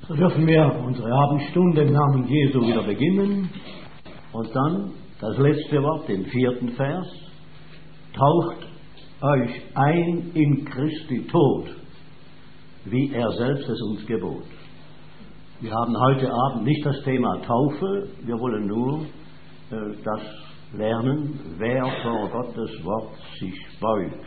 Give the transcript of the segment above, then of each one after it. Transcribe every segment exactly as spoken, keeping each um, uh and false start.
So dürfen wir unsere Abendstunde im Namen Jesu wieder beginnen. Und dann das letzte Wort, den vierten Vers. Taucht euch ein in Christi Tod, wie er selbst es uns gebot. Wir haben heute Abend nicht das Thema Taufe, wir wollen nur äh, das lernen, wer vor Gottes Wort sich beugt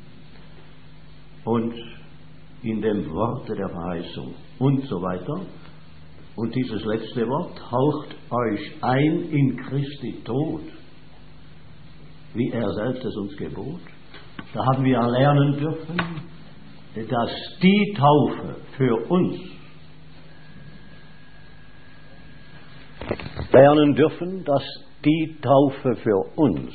und in dem Worte der Verheißung und so weiter. Und dieses letzte Wort, taucht euch ein in Christi Tod, wie er selbst es uns gebot. Da haben wir lernen dürfen, dass die Taufe für uns lernen dürfen, dass die Taufe für uns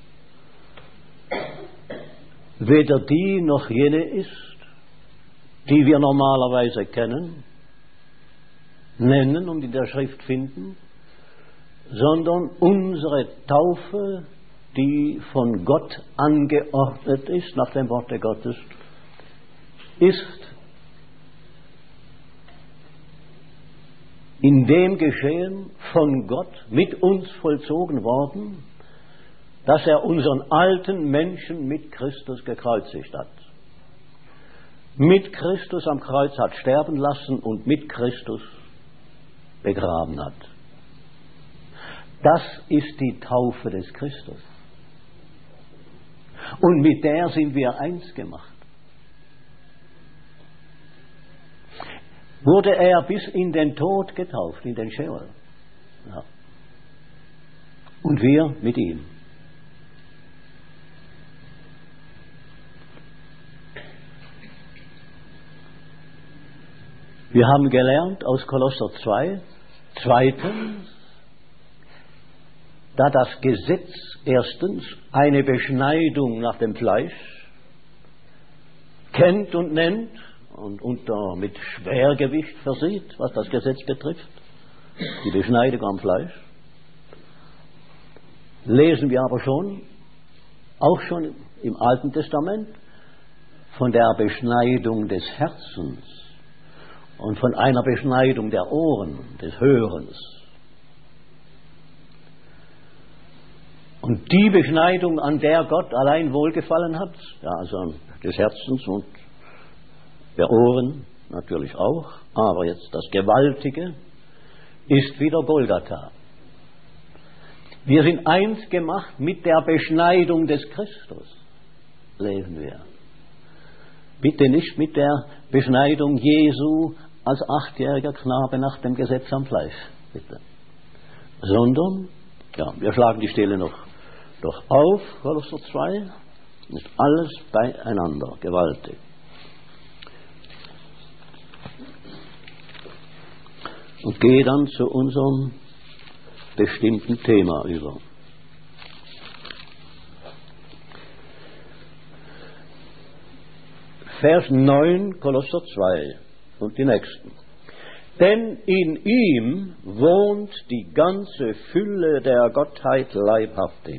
weder die noch jene ist, die wir normalerweise kennen, nennen und in der Schrift finden, sondern unsere Taufe, die von Gott angeordnet ist, nach dem Worte Gottes, ist in dem Geschehen von Gott mit uns vollzogen worden, dass er unseren alten Menschen mit Christus gekreuzigt hat. Mit Christus am Kreuz hat sterben lassen und mit Christus begraben hat. Das ist die Taufe des Christus. Und mit der sind wir eins gemacht. Wurde er bis in den Tod getauft, in den Scheol. Ja. Und wir mit ihm. Wir haben gelernt aus Kolosser zwei, zweitens, da das Gesetz erstens eine Beschneidung nach dem Fleisch kennt und nennt und unter mit Schwergewicht versieht, was das Gesetz betrifft, die Beschneidung am Fleisch, lesen wir aber schon, auch schon im Alten Testament, von der Beschneidung des Herzens und von einer Beschneidung der Ohren, des Hörens. Und die Beschneidung, an der Gott allein wohlgefallen hat, ja, also des Herzens und der Ohren natürlich auch, aber jetzt das Gewaltige ist wieder Golgatha. Wir sind eins gemacht mit der Beschneidung des Christus, lesen wir. Bitte nicht mit der Beschneidung Jesu als achtjähriger Knabe nach dem Gesetz am Fleisch, bitte. Sondern, ja, wir schlagen die Stelle noch, noch auf, Kolosser zwei, ist alles beieinander, gewaltig. Und gehe dann zu unserem bestimmten Thema über. Vers neun, Kolosser zwei und die nächsten. Denn in ihm wohnt die ganze Fülle der Gottheit leibhaftig.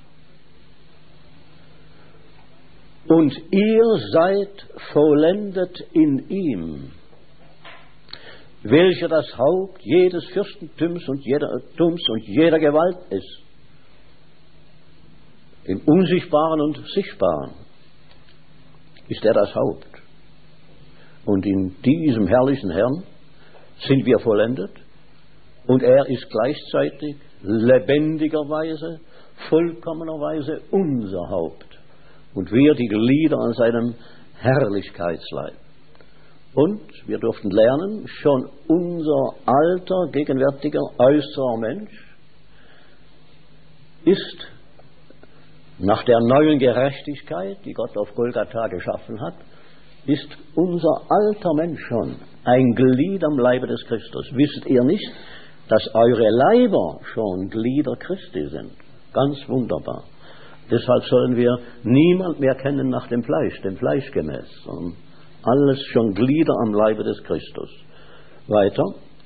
Und ihr seid vollendet in ihm, welcher das Haupt jedes Fürstentums und jeder, Tums und jeder Gewalt ist, im Unsichtbaren und Sichtbaren ist er das Haupt. Und in diesem herrlichen Herrn sind wir vollendet und er ist gleichzeitig lebendigerweise, vollkommenerweise unser Haupt und wir die Glieder an seinem Herrlichkeitsleib. Und wir durften lernen, schon unser alter, gegenwärtiger, äußerer Mensch ist nach der neuen Gerechtigkeit, die Gott auf Golgatha geschaffen hat, ist unser alter Mensch schon ein Glied am Leibe des Christus. Wisst ihr nicht, dass eure Leiber schon Glieder Christi sind? Ganz wunderbar. Deshalb sollen wir niemand mehr kennen nach dem Fleisch, dem Fleisch gemäß, sondern alles schon Glieder am Leibe des Christus. Weiter.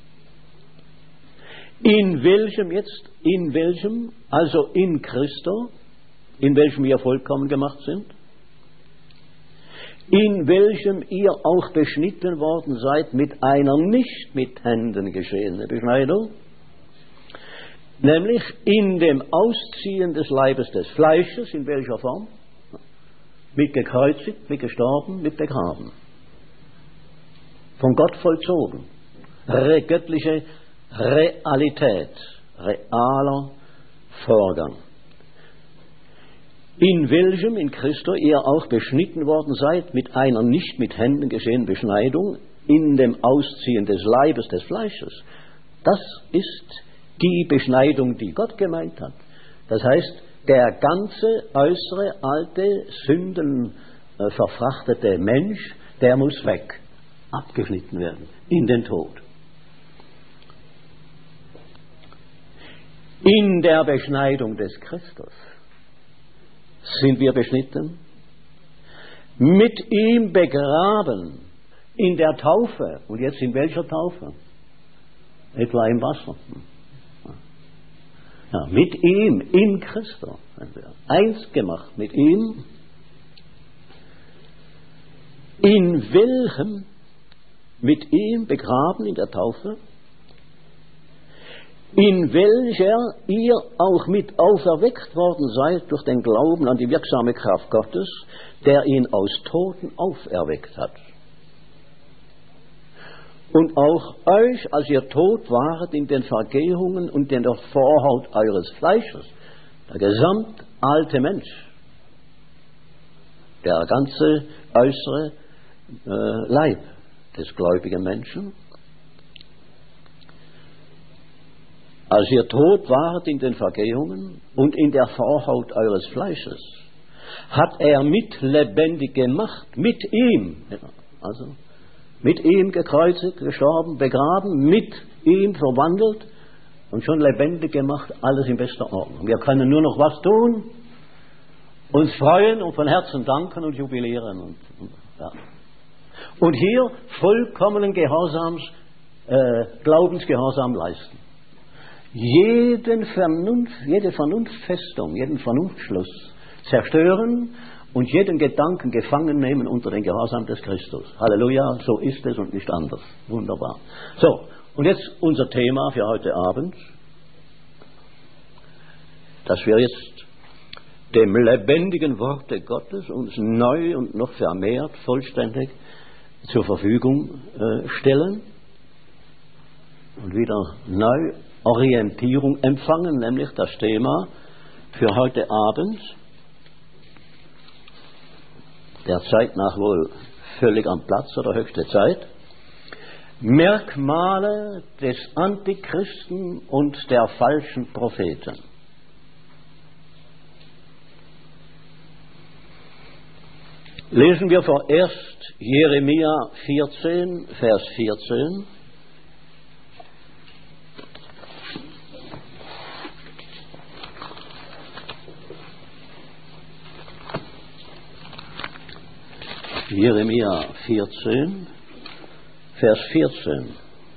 In welchem jetzt, in welchem, also in Christo, in welchem wir vollkommen gemacht sind, in welchem ihr auch beschnitten worden seid mit einer nicht mit Händen geschehenen Beschneidung, nämlich in dem Ausziehen des Leibes des Fleisches, in welcher Form? Mit gekreuzigt, mit gestorben, mit begraben. Von Gott vollzogen. Re- göttliche Realität, realer Vorgang. In welchem in Christo ihr auch beschnitten worden seid mit einer nicht mit Händen geschehenen Beschneidung in dem Ausziehen des Leibes des Fleisches. Das ist die Beschneidung, die Gott gemeint hat. Das heißt, der ganze äußere, alte, sündenverfrachtete Mensch, der muss weg, abgeschnitten werden, in den Tod. In der Beschneidung des Christus sind wir beschnitten, mit ihm begraben, in der Taufe. Und jetzt in welcher Taufe? Etwa im Wasser. Ja, mit ihm, in Christus, eins gemacht mit ihm, in welchem mit ihm begraben in der Taufe, in welcher ihr auch mit auferweckt worden seid durch den Glauben an die wirksame Kraft Gottes, der ihn aus Toten auferweckt hat. Und auch euch, als ihr tot waret in den Vergehungen und in der Vorhaut eures Fleisches, der gesamt alte Mensch, der ganze äußere äh, Leib des gläubigen Menschen, als ihr tot waret in den Vergehungen und in der Vorhaut eures Fleisches, hat er mit lebendig gemacht, mit ihm, also mit ihm gekreuzigt, gestorben, begraben, mit ihm verwandelt und schon lebendig gemacht, alles in bester Ordnung. Wir können nur noch was tun, uns freuen und von Herzen danken und jubilieren. Und, und, ja. und hier vollkommenen Gehorsams, äh, Glaubensgehorsam leisten. Jeden Vernunft, jede Vernunftfestung, jeden Vernunftschluss zerstören und jeden Gedanken gefangen nehmen unter den Gehorsam des Christus. Halleluja, so ist es und nicht anders. Wunderbar. So, und jetzt unser Thema für heute Abend, dass wir jetzt dem lebendigen Worte Gottes uns neu und noch vermehrt vollständig zur Verfügung äh, stellen und wieder neu Orientierung empfangen, nämlich das Thema für heute Abend, der Zeit nach wohl völlig am Platz oder höchste Zeit, Merkmale des Antichristen und der falschen Propheten. Lesen wir vorerst Jeremia vierzehn, Vers vierzehn. Jeremia vierzehn, Vers vierzehn.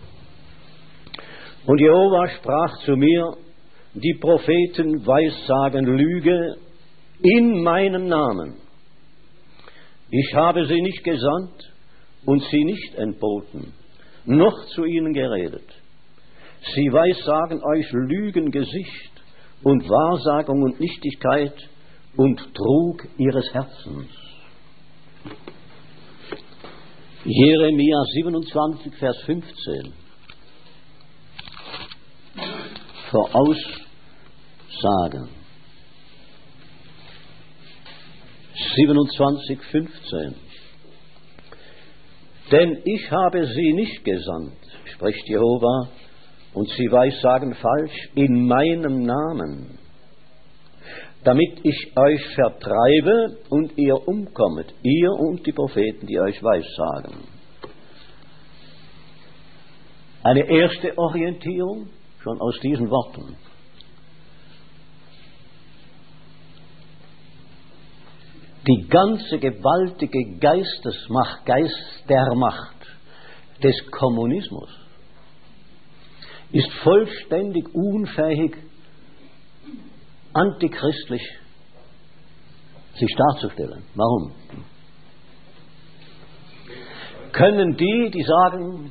Und Jehova sprach zu mir, die Propheten weissagen Lüge in meinem Namen. Ich habe sie nicht gesandt und sie nicht entboten, noch zu ihnen geredet. Sie weissagen euch Lügengesicht und Wahrsagung und Nichtigkeit und Trug ihres Herzens. Jeremia siebenundzwanzig, Vers fünfzehn. Voraussagen. siebenundzwanzig, fünfzehn. Denn ich habe sie nicht gesandt, spricht Jehova, und sie weissagen falsch in meinem Namen, damit ich euch vertreibe und ihr umkommet, ihr und die Propheten, die euch weissagen. Eine erste Orientierung schon aus diesen Worten. Die ganze gewaltige Geistesmacht, Geistermacht des Kommunismus ist vollständig unfähig, antichristlich sich darzustellen. Warum? können die, die sagen,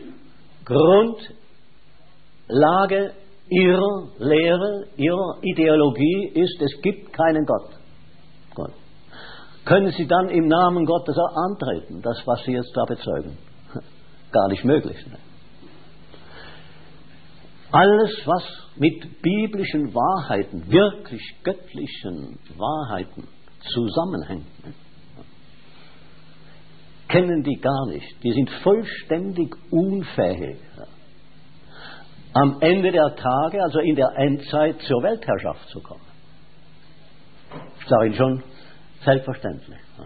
Grundlage ihrer Lehre, ihrer Ideologie ist, es gibt keinen Gott. Gott. Können sie dann im Namen Gottes auch antreten, das, was sie jetzt da bezeugen? Gar nicht möglich. Ne? Alles, was mit biblischen Wahrheiten, wirklich göttlichen Wahrheiten zusammenhängt, ne? kennen die gar nicht. Die sind vollständig unfähig, ja, am Ende der Tage, also in der Endzeit, zur Weltherrschaft zu kommen. Ich sage Ihnen schon, selbstverständlich. Ja.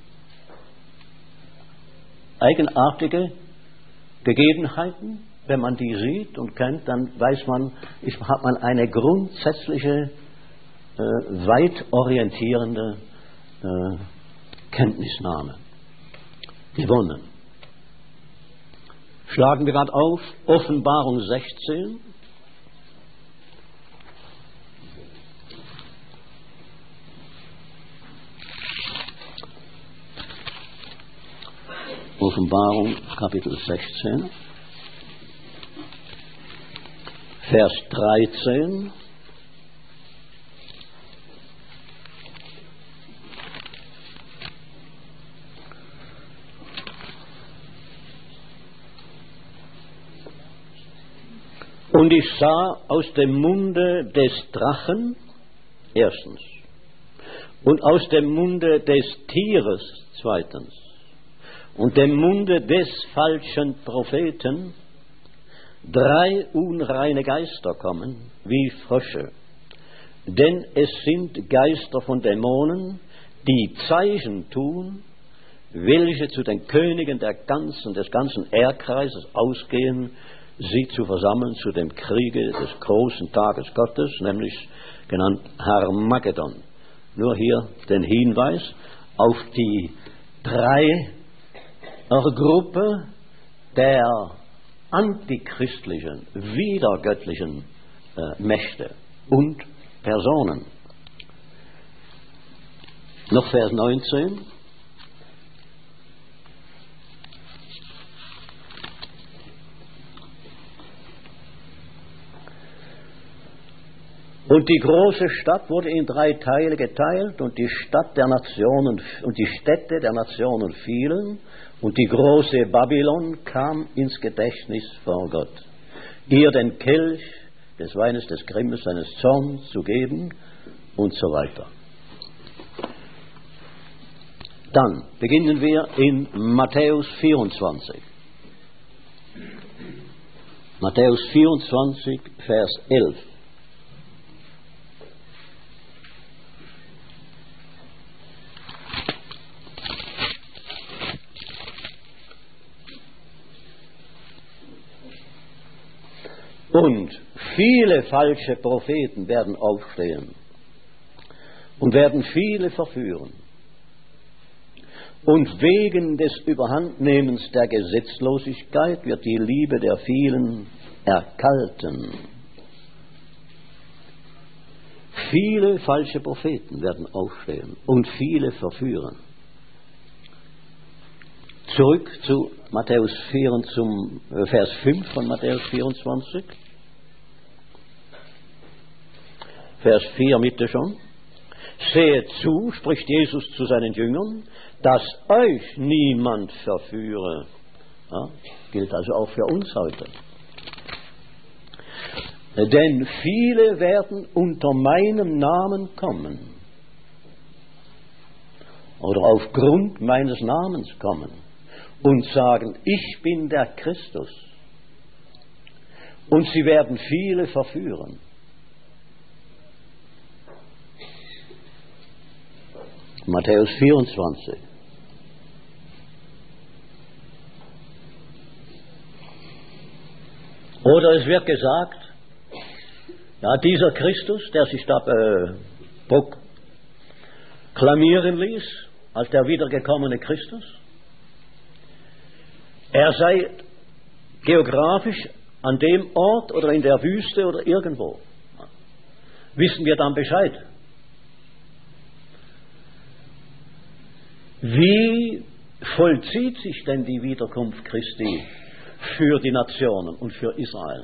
Eigenartige Gegebenheiten, wenn man die sieht und kennt, dann weiß man, ist, hat man eine grundsätzliche, äh, weit orientierende äh, Kenntnisnahme gewonnen. Schlagen wir gerade auf, Offenbarung sechzehn. Offenbarung Kapitel sechzehn, Vers dreizehn. Und ich sah aus dem Munde des Drachen, erstens, und aus dem Munde des Tieres, zweitens, und dem Munde des falschen Propheten drei unreine Geister kommen, wie Frösche. Denn es sind Geister von Dämonen, die Zeichen tun, welche zu den Königen der ganzen, des ganzen Erdkreises ausgehen, sie zu versammeln zu dem Kriege des großen Tages Gottes, nämlich genannt Harmagedon. Nur hier den Hinweis auf die drei Gruppe der antichristlichen, widergöttlichen äh, Mächte und Personen. Noch Vers neunzehn. Und die große Stadt wurde in drei Teile geteilt, und die Stadt der Nationen und die Städte der Nationen fielen, und die große Babylon kam ins Gedächtnis vor Gott, ihr den Kelch des Weines des Grimmes seines Zorns zu geben und so weiter. Dann beginnen wir in Matthäus vierundzwanzig. Matthäus vierundzwanzig, Vers elf. Und viele falsche Propheten werden aufstehen und werden viele verführen. Und wegen des Überhandnehmens der Gesetzlosigkeit wird die Liebe der vielen erkalten. Viele falsche Propheten werden aufstehen und viele verführen. Zurück zu Matthäus vier, zum Vers fünf von Matthäus vierundzwanzig. Vers vier, Mitte schon. Seht zu, spricht Jesus zu seinen Jüngern, dass euch niemand verführe. Ja, gilt also auch für uns heute. Denn viele werden unter meinem Namen kommen oder aufgrund meines Namens kommen und sagen, ich bin der Christus. Und sie werden viele verführen. Matthäus vierundzwanzig. Oder es wird gesagt, ja, dieser Christus, der sich da äh, proklamieren ließ, als der wiedergekommene Christus, er sei geografisch an dem Ort oder in der Wüste oder irgendwo. Wissen wir dann Bescheid? Wie vollzieht sich denn die Wiederkunft Christi für die Nationen und für Israel?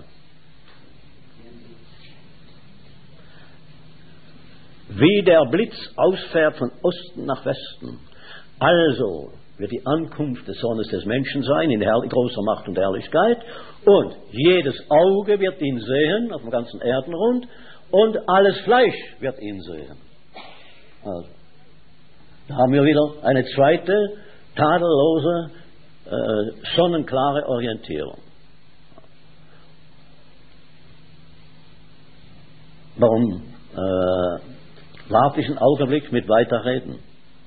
Wie der Blitz ausfährt von Osten nach Westen, also wird die Ankunft des Sohnes des Menschen sein, in großer Macht und Herrlichkeit, und jedes Auge wird ihn sehen, auf dem ganzen Erdenrund, und alles Fleisch wird ihn sehen. Also, da haben wir wieder eine zweite, tadellose, äh, sonnenklare Orientierung. Warum äh, warte ich einen Augenblick mit Weiterreden?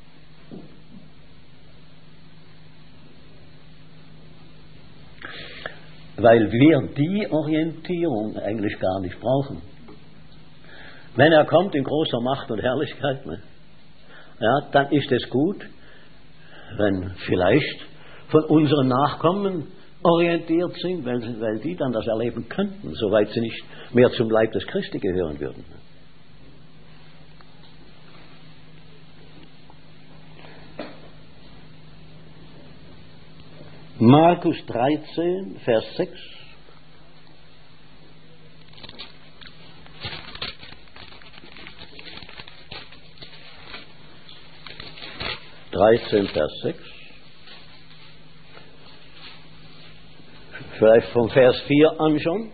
Weil wir die Orientierung eigentlich gar nicht brauchen. Wenn er kommt in großer Macht und Herrlichkeit, ne, ja, dann ist es gut, wenn vielleicht von unseren Nachkommen orientiert sind, weil, weil die dann das erleben könnten, soweit sie nicht mehr zum Leib des Christi gehören würden. Markus dreizehn, Vers sechs. dreizehn, Vers sechs. Vielleicht vom Vers vier an schon.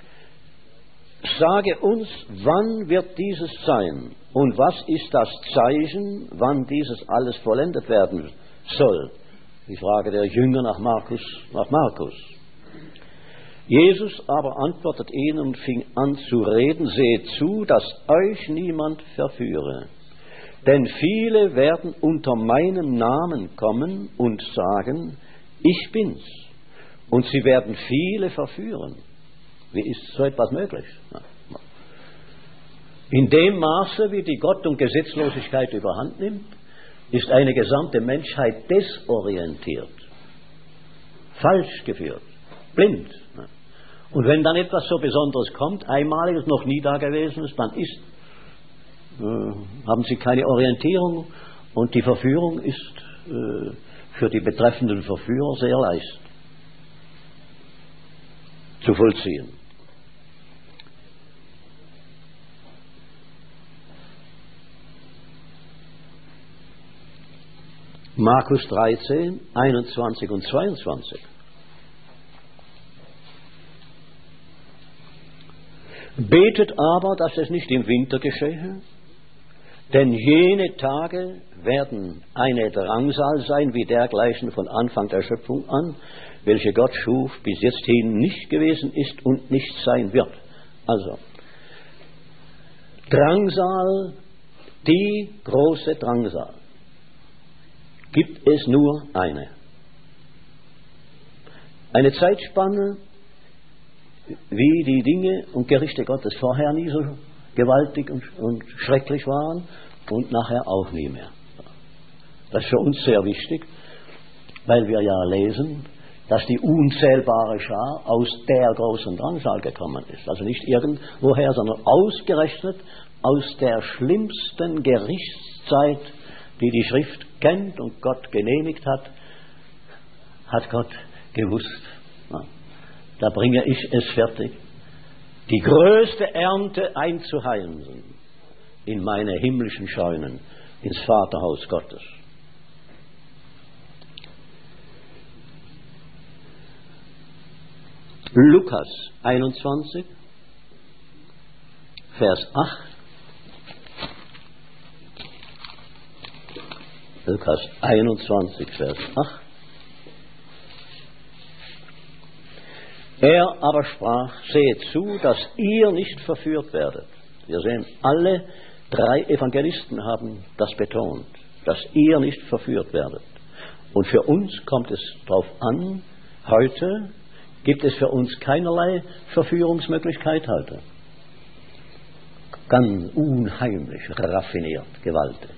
Sage uns, wann wird dieses sein? Und was ist das Zeichen, wann dieses alles vollendet werden soll? Die Frage der Jünger nach Markus, nach Markus. Jesus aber antwortet ihnen und fing an zu reden: Seht zu, dass euch niemand verführe. Denn viele werden unter meinem Namen kommen und sagen, ich bin's. Und sie werden viele verführen. Wie ist so etwas möglich? In dem Maße, wie die Gott- und Gesetzlosigkeit überhand nimmt, ist eine gesamte Menschheit desorientiert, falsch geführt, blind. Und wenn dann etwas so Besonderes kommt, einmaliges, noch nie Dagewesenes, dann ist, äh, haben sie keine Orientierung, und die Verführung ist äh, für die betreffenden Verführer sehr leicht zu vollziehen. Markus dreizehn, einundzwanzig und zweiundzwanzig. Betet aber, dass es nicht im Winter geschehe, denn jene Tage werden eine Drangsal sein, wie dergleichen von Anfang der Schöpfung an, welche Gott schuf, bis jetzt hin nicht gewesen ist und nicht sein wird. Also, Drangsal, die große Drangsal, gibt es nur eine. Eine Zeitspanne, wie die Dinge und Gerichte Gottes vorher nie so gewaltig und, und schrecklich waren und nachher auch nie mehr. Das ist für uns sehr wichtig, weil wir ja lesen, dass die unzählbare Schar aus der großen Drangsal gekommen ist. Also nicht irgendwoher, sondern ausgerechnet aus der schlimmsten Gerichtszeit, die die Schrift kennt und Gott genehmigt hat, hat Gott gewusst. Ja, da bringe ich es fertig, die größte Ernte einzuheimsen in meine himmlischen Scheunen, ins Vaterhaus Gottes. Lukas einundzwanzig, Vers acht. Lukas einundzwanzig, Vers acht. Er aber sprach, seht zu, dass ihr nicht verführt werdet. Wir sehen, alle drei Evangelisten haben das betont, dass ihr nicht verführt werdet. Und für uns kommt es darauf an, heute gibt es für uns keinerlei Verführungsmöglichkeit heute. Ganz unheimlich, raffiniert, gewaltig.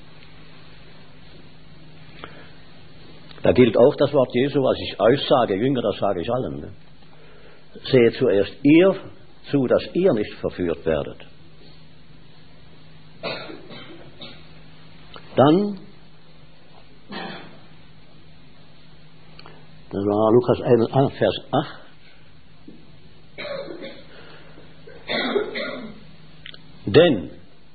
Da gilt auch das Wort Jesu, was ich euch sage, Jünger, das sage ich allen. Ne? Seht zuerst ihr zu, dass ihr nicht verführt werdet. Dann Das war Lukas eins, Vers acht. Denn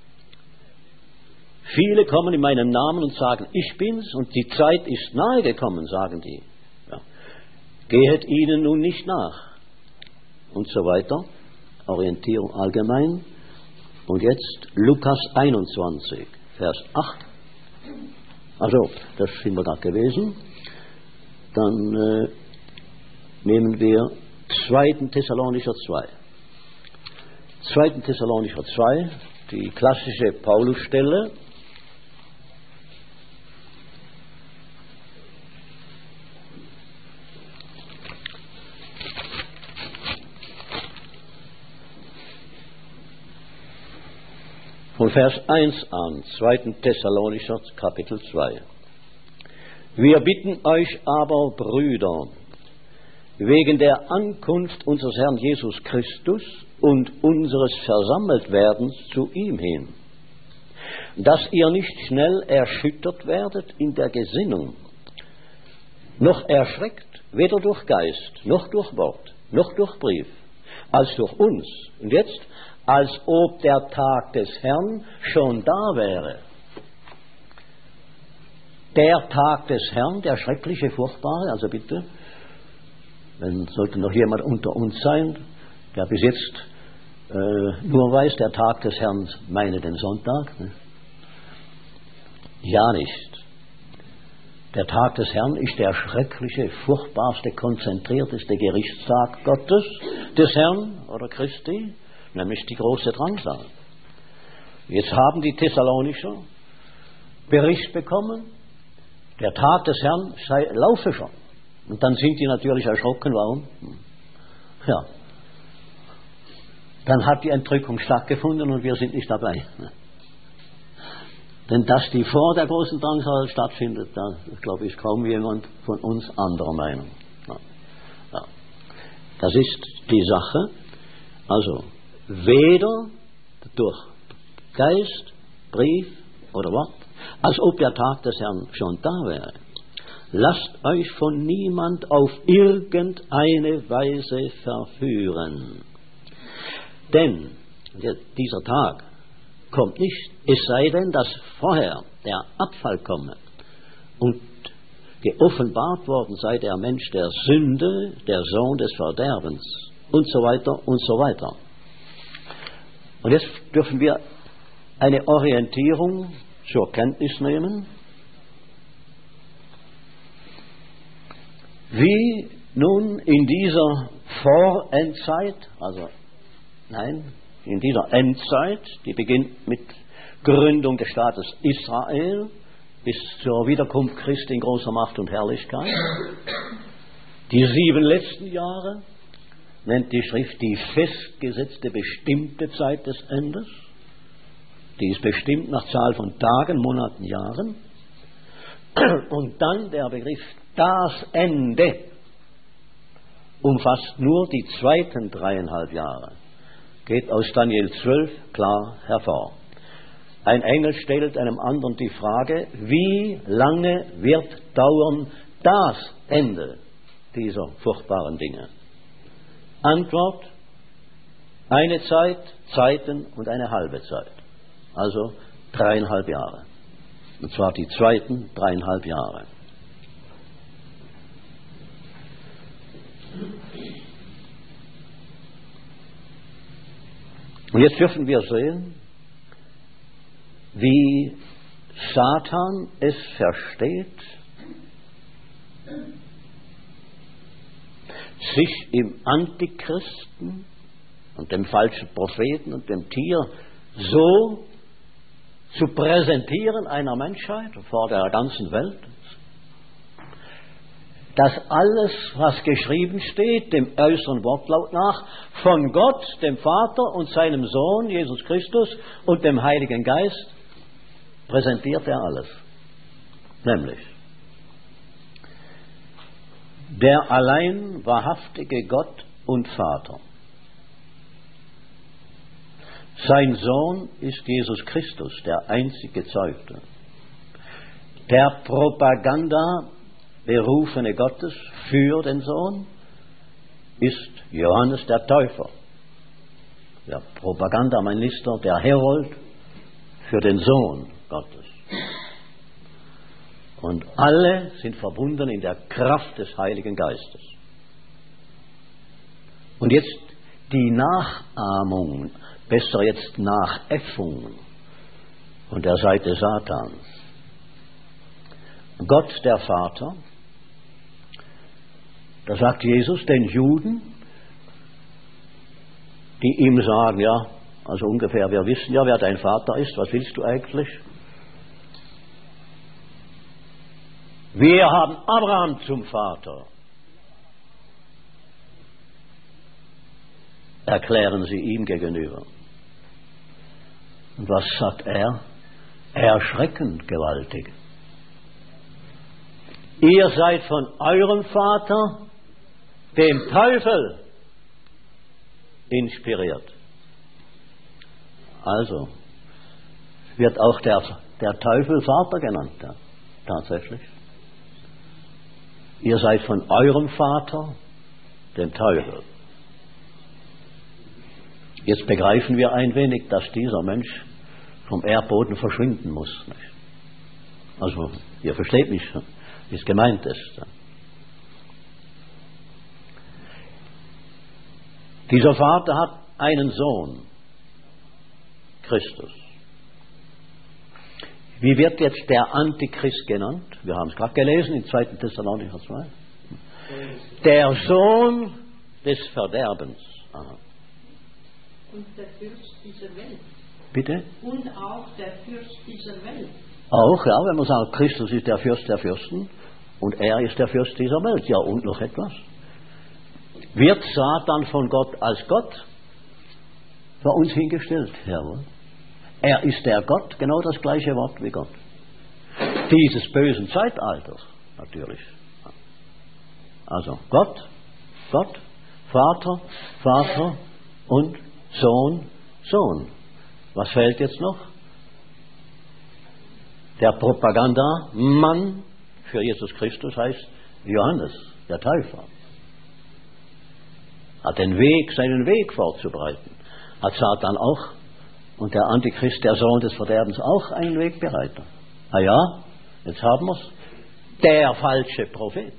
viele kommen in meinen Namen und sagen, ich bin's, und die Zeit ist nahe gekommen, sagen die. Ja. Gehet ihnen nun nicht nach. Und so weiter. Orientierung allgemein. Und jetzt Lukas einundzwanzig, Vers acht. Also, das sind wir gerade gewesen. Dann äh, nehmen wir zweiten Thessalonicher zwei. zweiten Thessalonicher zwei, die klassische Paulusstelle. Von Vers eins an, zweiten Thessalonicher Kapitel zwei. Wir bitten euch aber, Brüder, wegen der Ankunft unseres Herrn Jesus Christus und unseres Versammeltwerdens zu ihm hin, dass ihr nicht schnell erschüttert werdet in der Gesinnung, noch erschreckt, weder durch Geist, noch durch Wort, noch durch Brief, als durch uns. Und jetzt, als ob der Tag des Herrn schon da wäre. Der Tag des Herrn, der schreckliche, furchtbare, also bitte, wenn sollte noch jemand unter uns sein, der bis jetzt äh, nur weiß, der Tag des Herrn meine den Sonntag. Ne? Ja nicht. Der Tag des Herrn ist der schreckliche, furchtbarste, konzentrierteste Gerichtstag Gottes, des Herrn oder Christi, nämlich die große Drangsal. Jetzt haben die Thessalonicher Bericht bekommen, der Tag des Herrn sei, laufe schon. Und dann sind die natürlich erschrocken. Warum? Ja. Dann hat die Entrückung stattgefunden und wir sind nicht dabei. Denn dass die vor der großen Drangsal stattfindet, da glaube ich kaum jemand von uns anderer Meinung. Ja. Ja. Das ist die Sache. Also weder durch Geist, Brief oder Wort, als ob der Tag des Herrn schon da wäre. Lasst euch von niemand auf irgendeine Weise verführen. Denn dieser Tag kommt nicht, es sei denn, dass vorher der Abfall komme und geoffenbart worden sei der Mensch der Sünde, der Sohn des Verderbens und so weiter und so weiter. Und jetzt dürfen wir eine Orientierung zur Kenntnis nehmen, wie nun in dieser Vorendzeit, also nein, in dieser Endzeit, die beginnt mit Gründung des Staates Israel bis zur Wiederkunft Christi in großer Macht und Herrlichkeit, die sieben letzten Jahre nennt die Schrift die festgesetzte bestimmte Zeit des Endes. Die ist bestimmt nach Zahl von Tagen, Monaten, Jahren. Und dann der Begriff das Ende umfasst nur die zweiten dreieinhalb Jahre. Geht aus Daniel zwölf klar hervor. Ein Engel stellt einem anderen die Frage, wie lange wird dauern das Ende dieser furchtbaren Dinge? Antwort, eine Zeit, Zeiten und eine halbe Zeit. Also dreieinhalb Jahre. Und zwar die zweiten dreieinhalb Jahre. Und jetzt dürfen wir sehen, wie Satan es versteht, sich im Antichristen und dem falschen Propheten und dem Tier so zu präsentieren einer Menschheit vor der ganzen Welt, dass alles, was geschrieben steht, dem äußeren Wortlaut nach, von Gott, dem Vater und seinem Sohn, Jesus Christus und dem Heiligen Geist, präsentiert er alles. Nämlich, der allein wahrhaftige Gott und Vater. Sein Sohn ist Jesus Christus, der einzig Gezeugte. Der Propaganda Berufene Gottes für den Sohn ist Johannes der Täufer, der Propagandaminister, der Herold für den Sohn Gottes. Und alle sind verbunden in der Kraft des Heiligen Geistes. Und jetzt die Nachahmung, besser jetzt Nachäffung von der Seite Satans. Gott der Vater, da sagt Jesus den Juden, die ihm sagen, ja, also ungefähr, wir wissen ja, wer dein Vater ist, was willst du eigentlich? Wir haben Abraham zum Vater. Erklären sie ihm gegenüber. Und was sagt er? Erschreckend gewaltig. Ihr seid von eurem Vater, dem Teufel, inspiriert. Also wird auch der, der Teufel Vater genannt, ja, tatsächlich. Ihr seid von eurem Vater, dem Teufel. Jetzt begreifen wir ein wenig, dass dieser Mensch vom Erdboden verschwinden muss. Nicht? Also, ihr versteht mich, wie es gemeint ist. Dieser Vater hat einen Sohn, Christus. Wie wird jetzt der Antichrist genannt? Wir haben es gerade gelesen in zweiten Thessalonicher zwei. Der Sohn des Verderbens. Aha. Und der Fürst dieser Welt. Bitte? Und auch der Fürst dieser Welt. Auch, ja, wenn man sagt, Christus ist der Fürst der Fürsten und er ist der Fürst dieser Welt. Ja, und noch etwas. Wird Satan von Gott als Gott vor uns hingestellt? Jawohl. Er ist der Gott, genau das gleiche Wort wie Gott. Dieses bösen Zeitalters, natürlich. Also Gott, Gott, Vater, Vater und Sohn, Sohn. Was fehlt jetzt noch? Der Propagandamann für Jesus Christus heißt Johannes, der Täufer. Hat den Weg, seinen Weg vorzubereiten. Hat Satan auch und der Antichrist, der Sohn des Verderbens, auch einen Wegbereiter. Ah ja, jetzt haben wir es. Der falsche Prophet.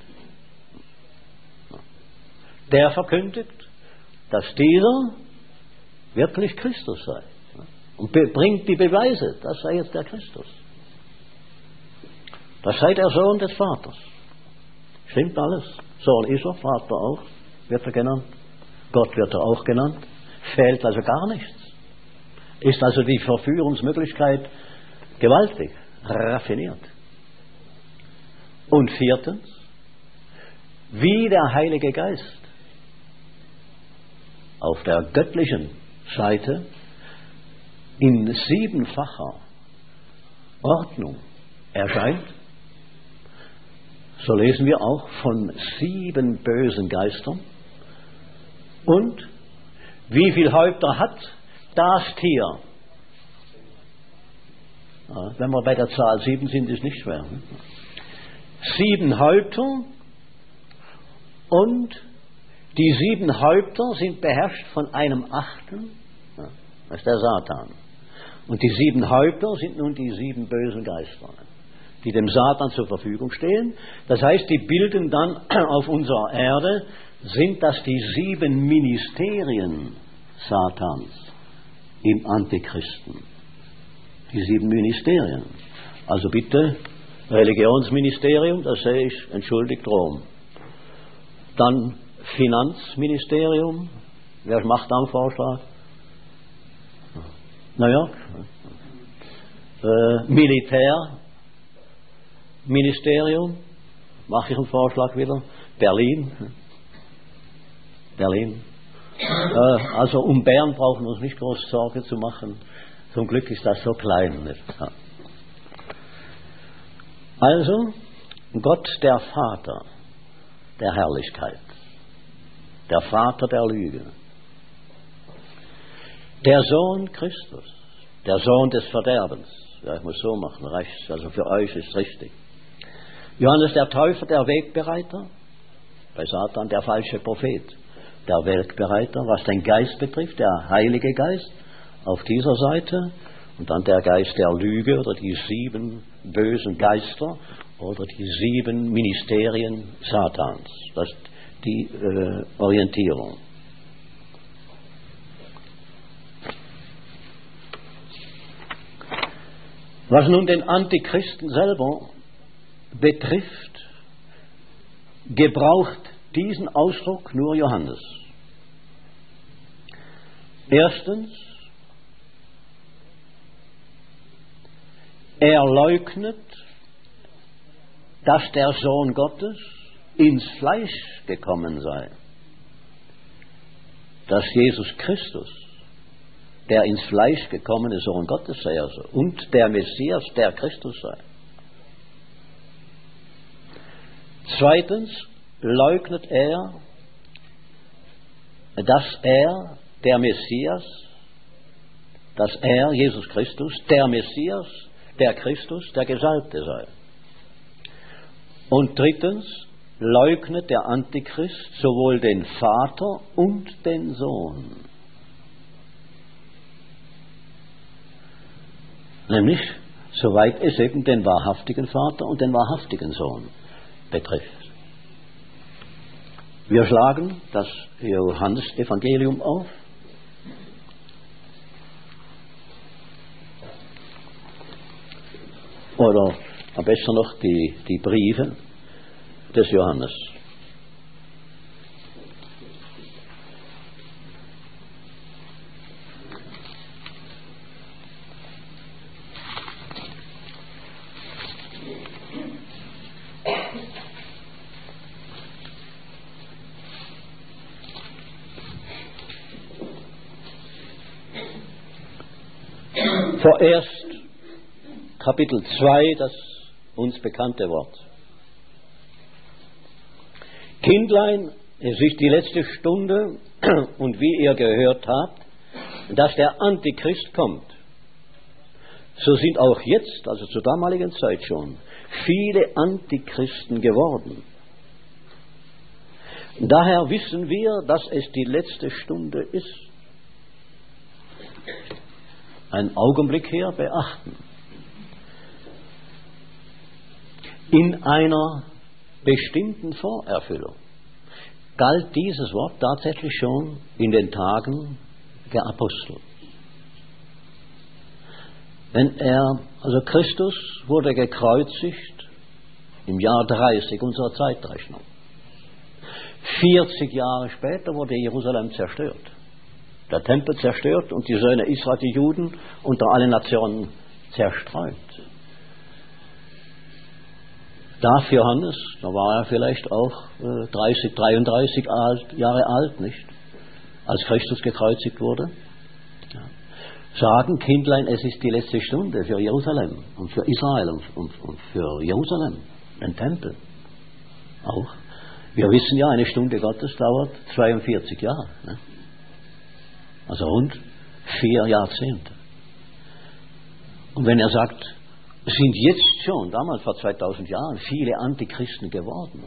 Der verkündigt, dass dieser wirklich Christus sei. Und bringt die Beweise, das sei jetzt der Christus. Das sei der Sohn des Vaters. Stimmt alles. Sohn ist er, Vater auch, wird er genannt. Gott wird er auch genannt. Fehlt also gar nichts. Ist also die Verführungsmöglichkeit gewaltig, raffiniert. Und viertens, wie der Heilige Geist auf der göttlichen Seite in siebenfacher Ordnung erscheint, so lesen wir auch von sieben bösen Geistern. Und wie viel Häupter hat das Tier? Ja, wenn wir bei der Zahl sieben sind, ist nicht schwer. Ne? Sieben Häupter und die sieben Häupter sind beherrscht von einem Achten, ja, das ist der Satan. Und die sieben Häupter sind nun die sieben bösen Geister, die dem Satan zur Verfügung stehen. Das heißt, die bilden dann auf unserer Erde, sind das die sieben Ministerien Satans im Antichristen. Die sieben Ministerien. Also bitte, Religionsministerium, das sehe ich, entschuldigt Rom. Dann Finanzministerium, wer macht da einen Vorschlag? Naja, äh, Militärministerium, mache ich einen Vorschlag wieder, Berlin. Berlin. Äh, also um Bern brauchen wir uns nicht groß Sorge zu machen. Zum Glück ist das so klein. Nicht? Ja. Also, Gott der Vater der Herrlichkeit, der Vater der Lüge, der Sohn Christus, der Sohn des Verderbens. Ja, ich muss so machen, reicht, also für euch ist richtig. Johannes der Täufer, der Wegbereiter, bei Satan der falsche Prophet, der Wegbereiter, was den Geist betrifft, der Heilige Geist auf dieser Seite, und dann der Geist der Lüge oder die sieben bösen Geister oder die sieben Ministerien Satans. Das ist die äh, Orientierung. Was nun den Antichristen selber betrifft, gebraucht diesen Ausdruck nur Johannes. Erstens, er leugnet, dass der Sohn Gottes ins Fleisch gekommen sei, dass Jesus Christus, der ins Fleisch gekommene Sohn Gottes sei also, und der Messias, der Christus sei. Zweitens leugnet er, dass er, der Messias, dass er, Jesus Christus, der Messias, der Christus, der Gesalbte sei. Und drittens leugnet der Antichrist sowohl den Vater und den Sohn. Nämlich, soweit es eben den wahrhaftigen Vater und den wahrhaftigen Sohn betrifft. Wir schlagen das Johannesevangelium auf. Oder am besten noch die, die Briefe des Johannes. Vorerst Kapitel zwei, das uns bekannte Wort. Kindlein, es ist die letzte Stunde, und wie ihr gehört habt, dass der Antichrist kommt, so sind auch jetzt, also zur damaligen Zeit schon, viele Antichristen geworden. Daher wissen wir, dass es die letzte Stunde ist. Einen Augenblick her beachten. In einer bestimmten Vorerfüllung galt dieses Wort tatsächlich schon in den Tagen der Apostel. Wenn er, also Christus wurde gekreuzigt im Jahr dreißig unserer Zeitrechnung. vierzig Jahre später wurde Jerusalem zerstört. Der Tempel zerstört und die Söhne Israel, die Juden, unter alle Nationen zerstreut. Da für Johannes, da war er vielleicht auch äh, dreißig, dreiunddreißig alt, Jahre alt, nicht? Als Christus gekreuzigt wurde. Ja. Sagen, Kindlein, es ist die letzte Stunde für Jerusalem und für Israel und, und, und für Jerusalem, den Tempel. Auch. Wir wissen ja, eine Stunde Gottes dauert zweiundvierzig Jahre. Ne? Also rund vier Jahrzehnte. Und wenn er sagt, sind jetzt schon, damals vor zweitausend Jahren, viele Antichristen geworden.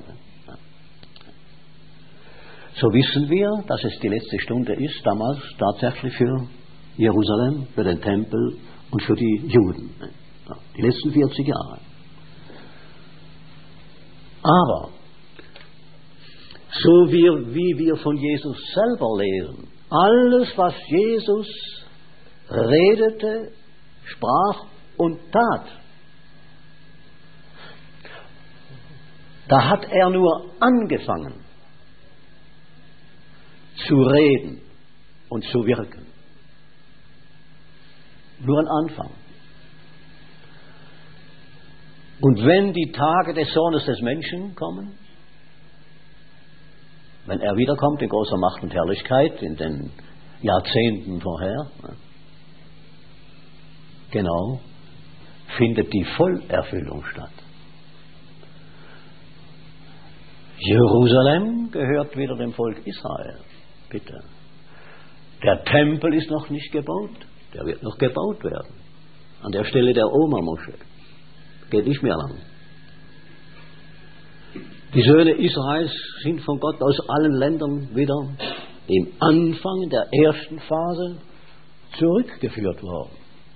So wissen wir, dass es die letzte Stunde ist, damals tatsächlich für Jerusalem, für den Tempel und für die Juden. Die letzten vierzig Jahre. Aber, so wie, wie wir von Jesus selber lesen, alles, was Jesus redete, sprach und tat, da hat er nur angefangen zu reden und zu wirken. Nur ein Anfang. Und wenn die Tage des Sohnes des Menschen kommen, wenn er wiederkommt in großer Macht und Herrlichkeit, in den Jahrzehnten vorher, genau, findet die Vollerfüllung statt. Jerusalem gehört wieder dem Volk Israel, bitte. Der Tempel ist noch nicht gebaut, der wird noch gebaut werden. An der Stelle der Oma-Moschee. Geht nicht mehr lang. Die Söhne Israels sind von Gott aus allen Ländern wieder im Anfang der ersten Phase zurückgeführt worden.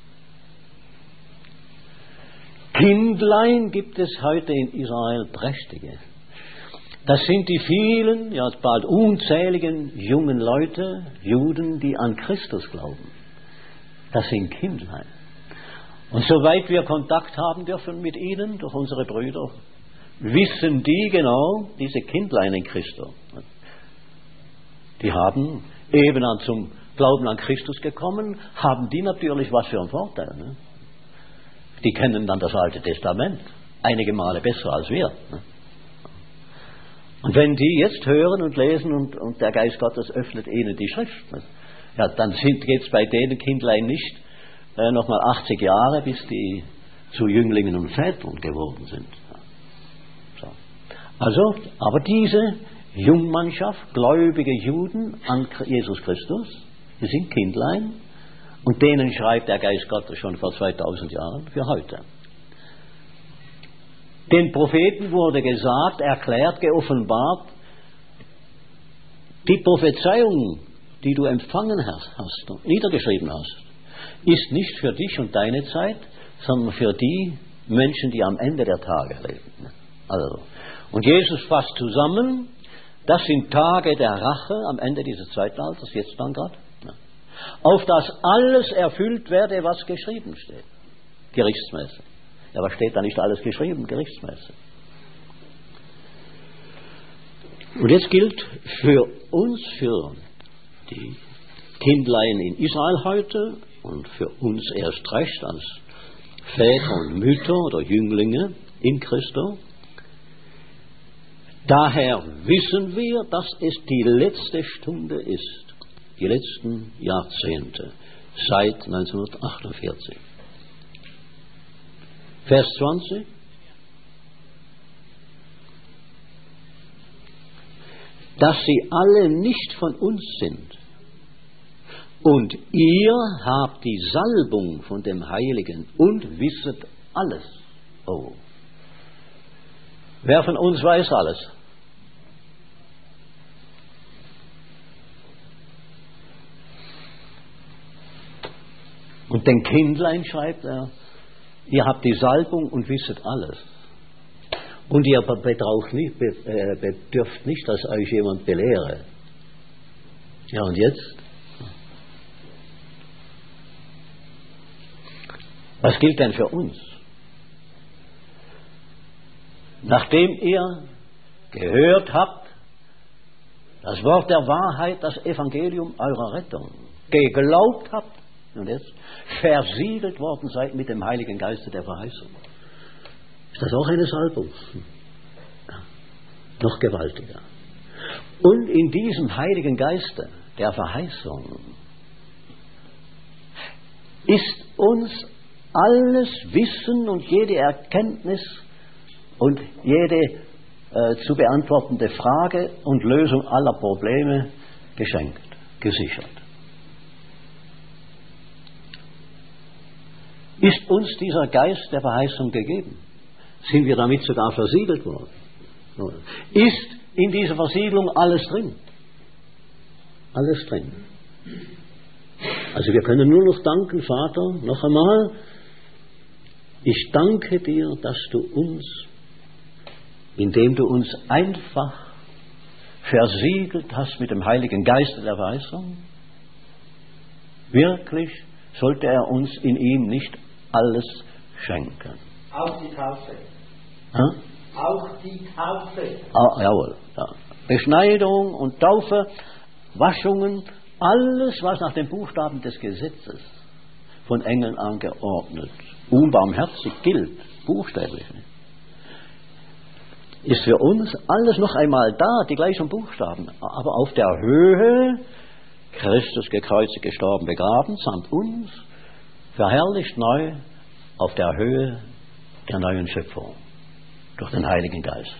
Kindlein gibt es heute in Israel prächtige. Das sind die vielen, ja bald unzähligen jungen Leute, Juden, die an Christus glauben. Das sind Kindlein. Und soweit wir Kontakt haben dürfen mit ihnen, durch unsere Brüder, wissen die genau, diese Kindlein in Christus, die haben eben an zum Glauben an Christus gekommen, haben die natürlich was für einen Vorteil. Ne? Die kennen dann das Alte Testament einige Male besser als wir. Ne? Und wenn die jetzt hören und lesen und, und der Geist Gottes öffnet ihnen die Schrift, ne? Ja, dann geht es bei denen Kindlein nicht äh, nochmal achtzig Jahre, bis die zu Jünglingen und Vätern geworden sind. So. Also, aber diese Jungmannschaft, gläubige Juden an Jesus Christus, die sind Kindlein und denen schreibt der Geist Gottes schon vor zweitausend Jahren für heute. Den Propheten wurde gesagt, erklärt, geoffenbart, die Prophezeiung, die du empfangen hast, hast und niedergeschrieben hast, ist nicht für dich und deine Zeit, sondern für die Menschen, die am Ende der Tage leben. Also, und Jesus fasst zusammen, das sind Tage der Rache am Ende dieses Zeitalters, jetzt dann gerade, auf das alles erfüllt werde, was geschrieben steht. Gerichtsmäßig. Ja, aber steht da nicht alles geschrieben, gerichtsmäßig. Und jetzt gilt für uns, für die Kindlein in Israel heute und für uns erst recht als Väter und Mütter oder Jünglinge in Christus. Daher wissen wir, dass es die letzte Stunde ist, die letzten Jahrzehnte, seit neunzehnhundertachtundvierzig. Vers zwanzig. Dass sie alle nicht von uns sind. Und ihr habt die Salbung von dem Heiligen und wisset alles. Oh. Wer von uns weiß alles? Und den Kindlein schreibt er, ihr habt die Salbung und wisset alles. Und ihr betraucht nicht, bedürft nicht, dass euch jemand belehre. Ja, und jetzt? Was gilt denn für uns? Nachdem ihr gehört habt, das Wort der Wahrheit, das Evangelium eurer Rettung, geglaubt habt, und jetzt versiegelt worden seid mit dem Heiligen Geiste der Verheißung. Ist das auch eine Salbung? Ja, noch gewaltiger. Und in diesem Heiligen Geiste der Verheißung ist uns alles Wissen und jede Erkenntnis und jede äh, zu beantwortende Frage und Lösung aller Probleme geschenkt, gesichert. Ist uns dieser Geist der Verheißung gegeben? Sind wir damit sogar versiegelt worden? Ist in dieser Versiegelung alles drin? Alles drin. Also wir können nur noch danken, Vater, noch einmal, ich danke dir, dass du uns, indem du uns einfach versiegelt hast mit dem Heiligen Geist der Verheißung, wirklich sollte er uns in ihm nicht alles schenken. Auch die Taufe. Ha? Auch die Taufe. Ah, jawohl. Ja. Beschneidung und Taufe, Waschungen, alles, was nach den Buchstaben des Gesetzes von Engeln angeordnet, unbarmherzig gilt, buchstäblich, ist für uns alles noch einmal da, die gleichen Buchstaben, aber auf der Höhe, Christus gekreuzigt, gestorben, begraben, samt uns, verherrlicht neu auf der Höhe der neuen Schöpfung durch den Heiligen Geist.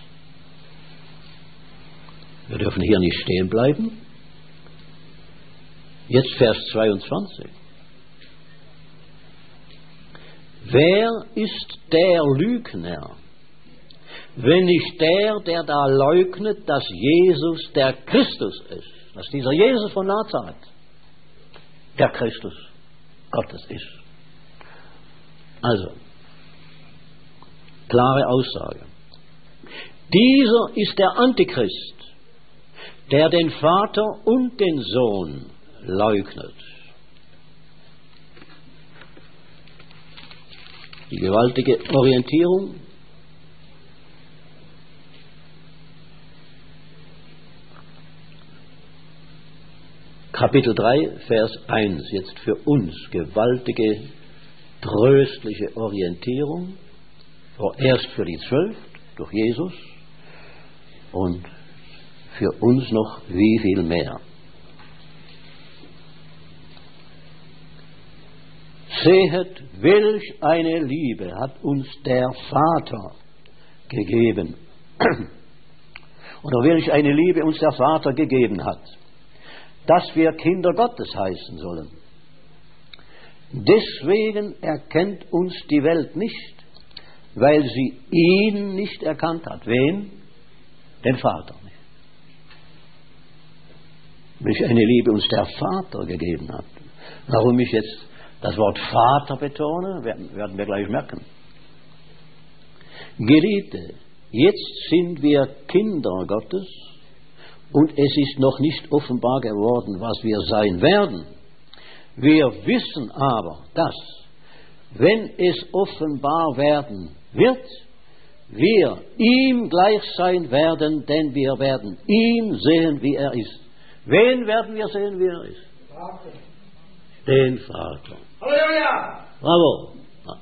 Wir dürfen hier nicht stehen bleiben. Jetzt Vers zweiundzwanzig. Wer ist der Lügner, wenn nicht der, der da leugnet, dass Jesus der Christus ist, dass dieser Jesus von Nazareth der Christus Gottes ist. Also, klare Aussage. Dieser ist der Antichrist, der den Vater und den Sohn leugnet. Die gewaltige Orientierung. Kapitel drei, Vers eins, jetzt für uns gewaltige, tröstliche Orientierung, vorerst für die Zwölf durch Jesus und für uns noch wie viel mehr. Sehet, welch eine Liebe hat uns der Vater gegeben. Oder welch eine Liebe uns der Vater gegeben hat, dass wir Kinder Gottes heißen sollen. Deswegen erkennt uns die Welt nicht, weil sie ihn nicht erkannt hat. Wen? Den Vater nicht. Welch eine Liebe uns der Vater gegeben hat. Warum ich jetzt das Wort Vater betone, werden, werden wir gleich merken. Geliebte, jetzt sind wir Kinder Gottes und es ist noch nicht offenbar geworden, was wir sein werden. Wir wissen aber, dass, wenn es offenbar werden wird, wir ihm gleich sein werden, denn wir werden ihn sehen, wie er ist. Wen werden wir sehen, wie er ist? Vater. Den Vater. Halleluja! Bravo.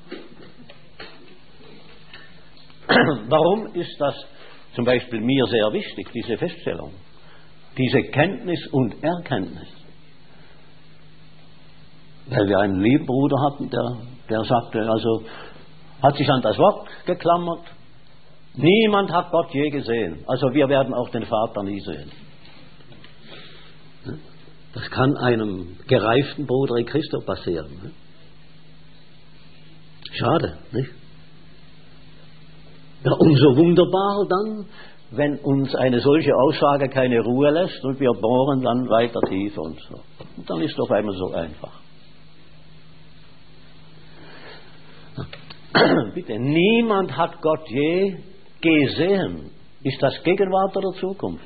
Warum ist das zum Beispiel mir sehr wichtig, diese Feststellung? Diese Kenntnis und Erkenntnis. Weil wir einen lieben Bruder hatten, der, der sagte, also hat sich an das Wort geklammert, niemand hat Gott je gesehen, also wir werden auch den Vater nie sehen. Das kann einem gereiften Bruder in Christus passieren. Ne? Schade, nicht? Ja, umso wunderbarer dann, wenn uns eine solche Aussage keine Ruhe lässt und wir bohren dann weiter tiefer und so. Und dann ist es auf einmal so einfach. Bitte, niemand hat Gott je gesehen. Ist das Gegenwart oder Zukunft?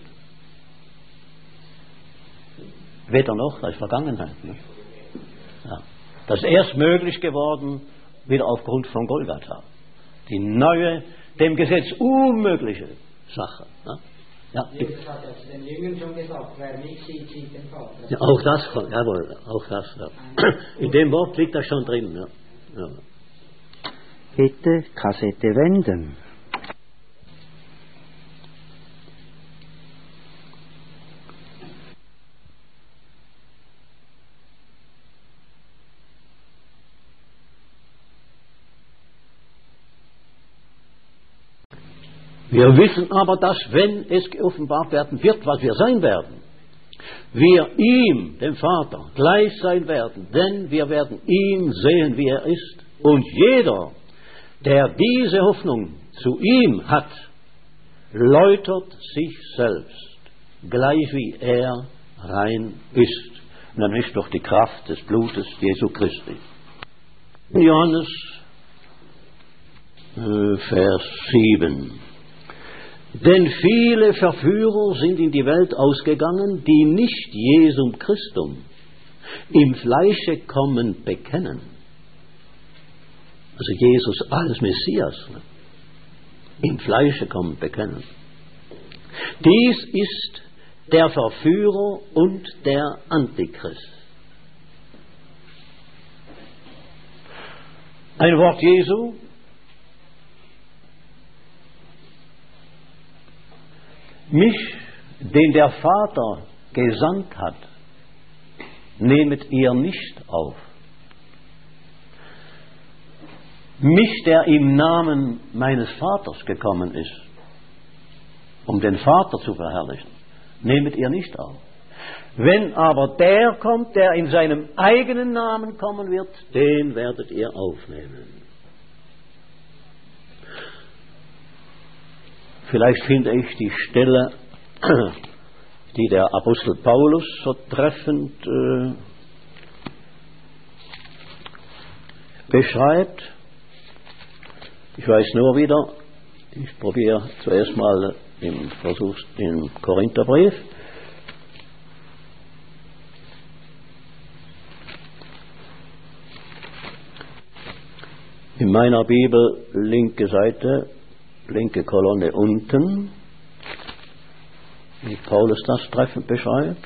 Weder noch, das ist Vergangenheit. Ne? Ja. Das ist erst möglich geworden, wieder aufgrund von Golgatha. Die neue, dem Gesetz unmögliche Sache. Ne? Ja, Jesus hat es den Jüngern schon gesagt, wer mich sieht, sieht den Vater. Ja, auch das, jawohl, auch das. Ja. In dem Wort liegt das schon drin. Ja. Ja. Bitte Kassette wenden. Wir wissen aber, dass, wenn es geoffenbart werden wird, was wir sein werden, wir ihm, dem Vater, gleich sein werden, denn wir werden ihn sehen, wie er ist. Und jeder, der diese Hoffnung zu ihm hat, läutert sich selbst, gleich wie er rein ist, nämlich durch die Kraft des Blutes Jesu Christi. In Johannes äh, Vers sieben. Denn viele Verführer sind in die Welt ausgegangen, die nicht Jesum Christum im Fleische kommen bekennen. Also Jesus als Messias ne? im Fleische kommen bekennen. Dies ist der Verführer und der Antichrist. Ein Wort Jesu, mich, den der Vater gesandt hat, nehmet ihr nicht auf. Mich, der im Namen meines Vaters gekommen ist, um den Vater zu verherrlichen, nehmet ihr nicht auf. Wenn aber der kommt, der in seinem eigenen Namen kommen wird, den werdet ihr aufnehmen. Vielleicht finde ich die Stelle, die der Apostel Paulus so treffend äh, beschreibt. Ich weiß nur wieder, ich probiere zuerst mal im Versuch im Korintherbrief. In meiner Bibel linke Seite, linke Kolonne unten, wie Paulus das treffend beschreibt.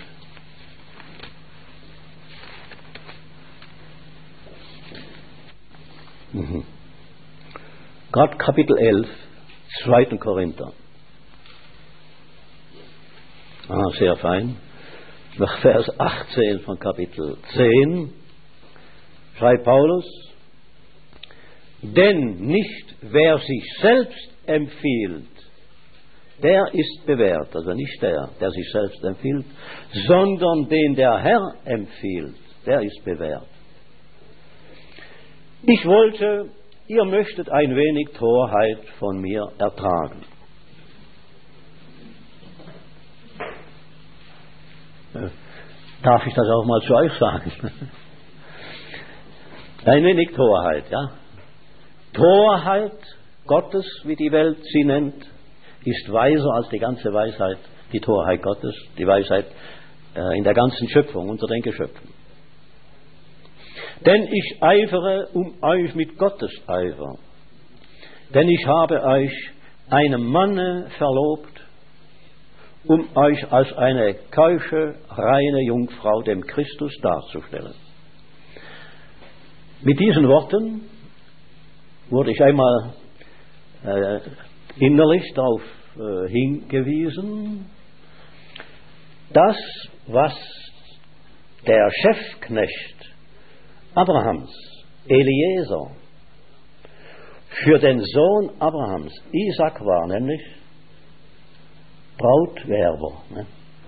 Mhm. Gerade Kapitel elf, zweiten Korinther. Ah, sehr fein. Nach Vers achtzehn von Kapitel zehn schreibt Paulus: Denn nicht wer sich selbst empfiehlt, der ist bewährt, also nicht der, der sich selbst empfiehlt, sondern den der Herr empfiehlt, der ist bewährt. Ich wollte, ihr möchtet ein wenig Torheit von mir ertragen. Darf ich das auch mal zu euch sagen? Ein wenig Torheit, ja. Torheit Gottes, wie die Welt sie nennt, ist weiser als die ganze Weisheit, die Torheit Gottes, die Weisheit äh, in der ganzen Schöpfung, unter den Geschöpfen. Denn ich eifere um euch mit Gottes Eifer, denn ich habe euch einem Manne verlobt, um euch als eine keusche, reine Jungfrau dem Christus darzustellen. Mit diesen Worten wurde ich einmal äh, innerlich darauf äh, hingewiesen, das, was der Chefknecht Abrahams, Eliezer, für den Sohn Abrahams, Isaac war, nämlich Brautwerber. Ne?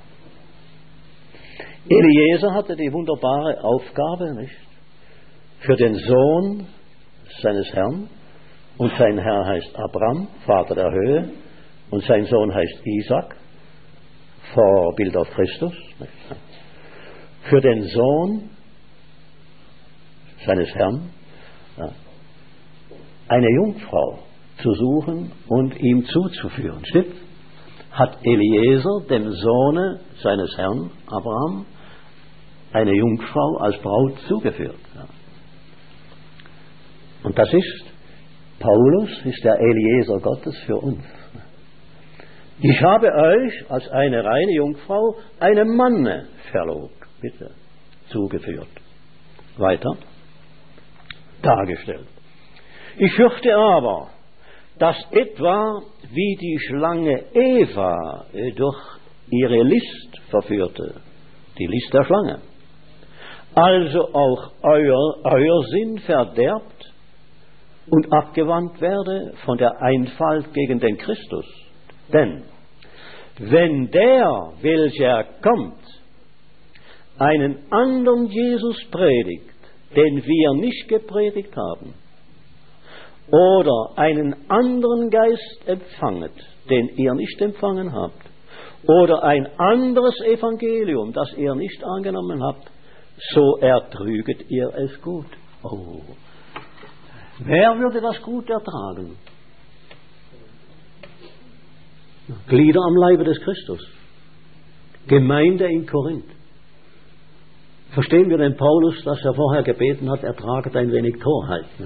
Eliezer hatte die wunderbare Aufgabe, nicht? Für den Sohn seines Herrn, und sein Herr heißt Abraham, Vater der Höhe, und sein Sohn heißt Isaac, Vorbild auf Christus. Nicht? Für den Sohn seines Herrn ja, eine Jungfrau zu suchen und ihm zuzuführen. Stimmt? Hat Eliezer dem Sohne seines Herrn Abraham eine Jungfrau als Braut zugeführt. Ja. Und das ist, Paulus ist der Eliezer Gottes für uns. Ich habe euch als eine reine Jungfrau einem Manne verlobt, bitte, zugeführt. Weiter dargestellt. Ich fürchte aber, dass etwa wie die Schlange Eva durch ihre List verführte, die List der Schlange, also auch euer, euer Sinn verderbt und abgewandt werde von der Einfalt gegen den Christus. Denn wenn der, welcher kommt, einen anderen Jesus predigt, den wir nicht gepredigt haben, oder einen anderen Geist empfanget, den ihr nicht empfangen habt, oder ein anderes Evangelium, das ihr nicht angenommen habt, so ertrüget ihr es gut. Oh, wer würde das gut ertragen? Glieder am Leibe des Christus, Gemeinde in Korinth. Verstehen wir den Paulus, dass er vorher gebeten hat, ertraget ein wenig Torheit. Ne?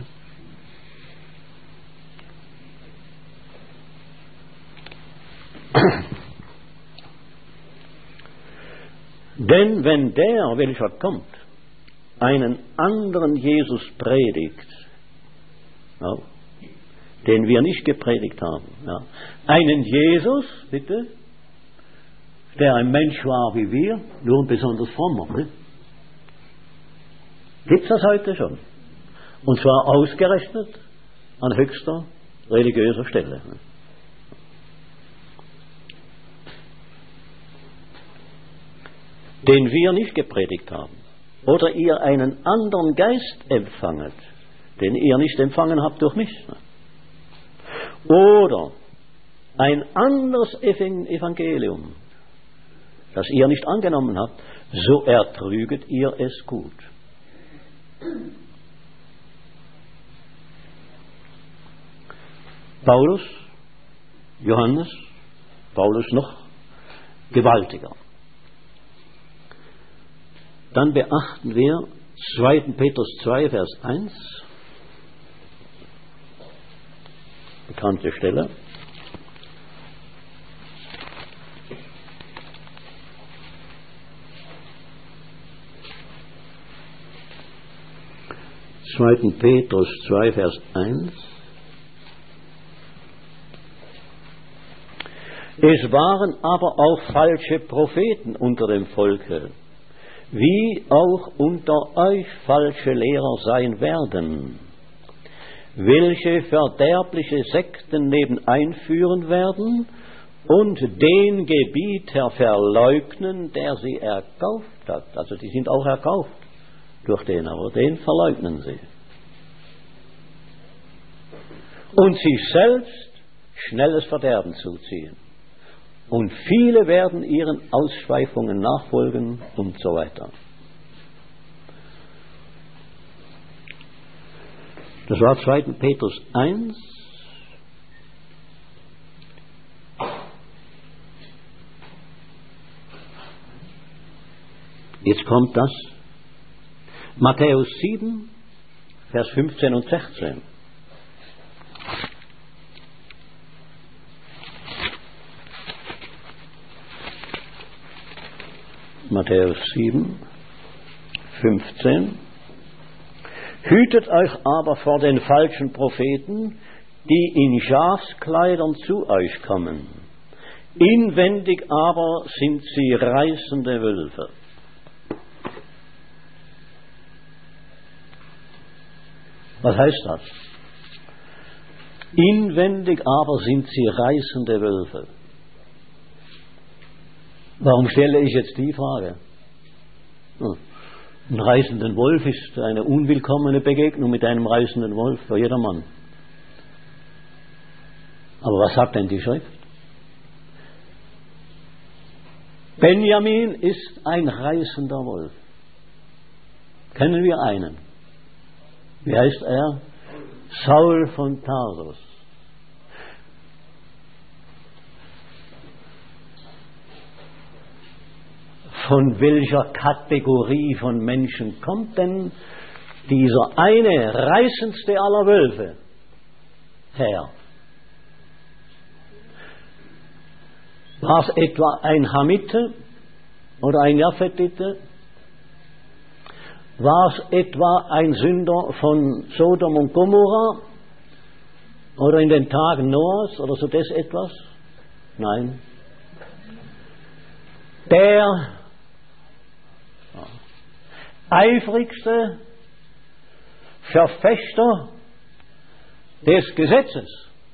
Denn wenn der, welcher kommt, einen anderen Jesus predigt, ja, den wir nicht gepredigt haben, ja, einen Jesus, bitte, der ein Mensch war wie wir, nur ein besonders frommer, ne? Gibt es das heute schon? Und zwar ausgerechnet an höchster religiöser Stelle. Den wir nicht gepredigt haben. Oder ihr einen anderen Geist empfanget, den ihr nicht empfangen habt durch mich. Oder ein anderes Evangelium, das ihr nicht angenommen habt, so ertrüget ihr es gut. Paulus, Johannes, Paulus noch gewaltiger. Dann beachten wir zweiten Petrus zwei, Vers eins, bekannte Stelle. zweiten Petrus zwei, Vers eins. Es waren aber auch falsche Propheten unter dem Volke, wie auch unter euch falsche Lehrer sein werden, welche verderbliche Sekten neben einführen werden und den Gebieter verleugnen, der sie erkauft hat. Also die sind auch erkauft durch den, aber den verleugnen sie. Und sich selbst schnelles Verderben zuziehen. Und viele werden ihren Ausschweifungen nachfolgen und so weiter. Das war zweiten Petrus eins. Jetzt kommt das. Matthäus sieben, Vers fünfzehn und sechzehn. Matthäus sieben, fünfzehn. Hütet euch aber vor den falschen Propheten, die in Schafskleidern zu euch kommen. Inwendig aber sind sie reißende Wölfe. Was heißt das? Inwendig aber sind sie reißende Wölfe. Warum stelle ich jetzt die Frage? Ein reißenden Wolf ist eine unwillkommene Begegnung mit einem reißenden Wolf für jedermann. Aber was sagt denn die Schrift? Benjamin ist ein reißender Wolf. Kennen wir einen? Wie heißt er? Saul von Tarsus. Von welcher Kategorie von Menschen kommt denn dieser eine reißendste aller Wölfe her? War es etwa ein Hamite oder ein Japhetite? War es etwa ein Sünder von Sodom und Gomorra oder in den Tagen Noahs oder so das etwas? Nein. Der eifrigste Verfechter des Gesetzes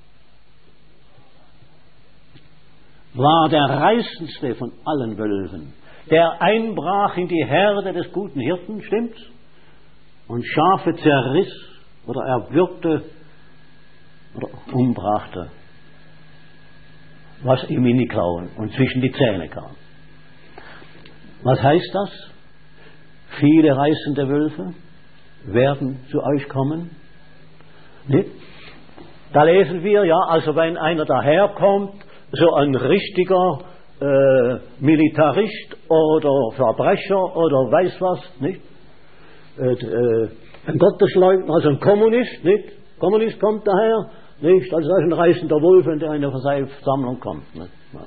war der reißendste von allen Wölfen, der einbrach in die Herde des guten Hirten, stimmt's? Und Schafe zerriss oder erwürgte oder umbrachte, was ihm in die Klauen und zwischen die Zähne kam. Was heißt das? Viele reißende Wölfe werden zu euch kommen. Nicht? Da lesen wir, ja, also wenn einer daherkommt, so ein richtiger äh, Militarist oder Verbrecher oder weiß was, nicht? Äh, äh, ein Gottesleugner, also ein Kommunist, nicht? Kommunist kommt daher, nicht? Also das ist ein reißender Wolf, wenn der in eine Versammlung kommt, nicht? Ja.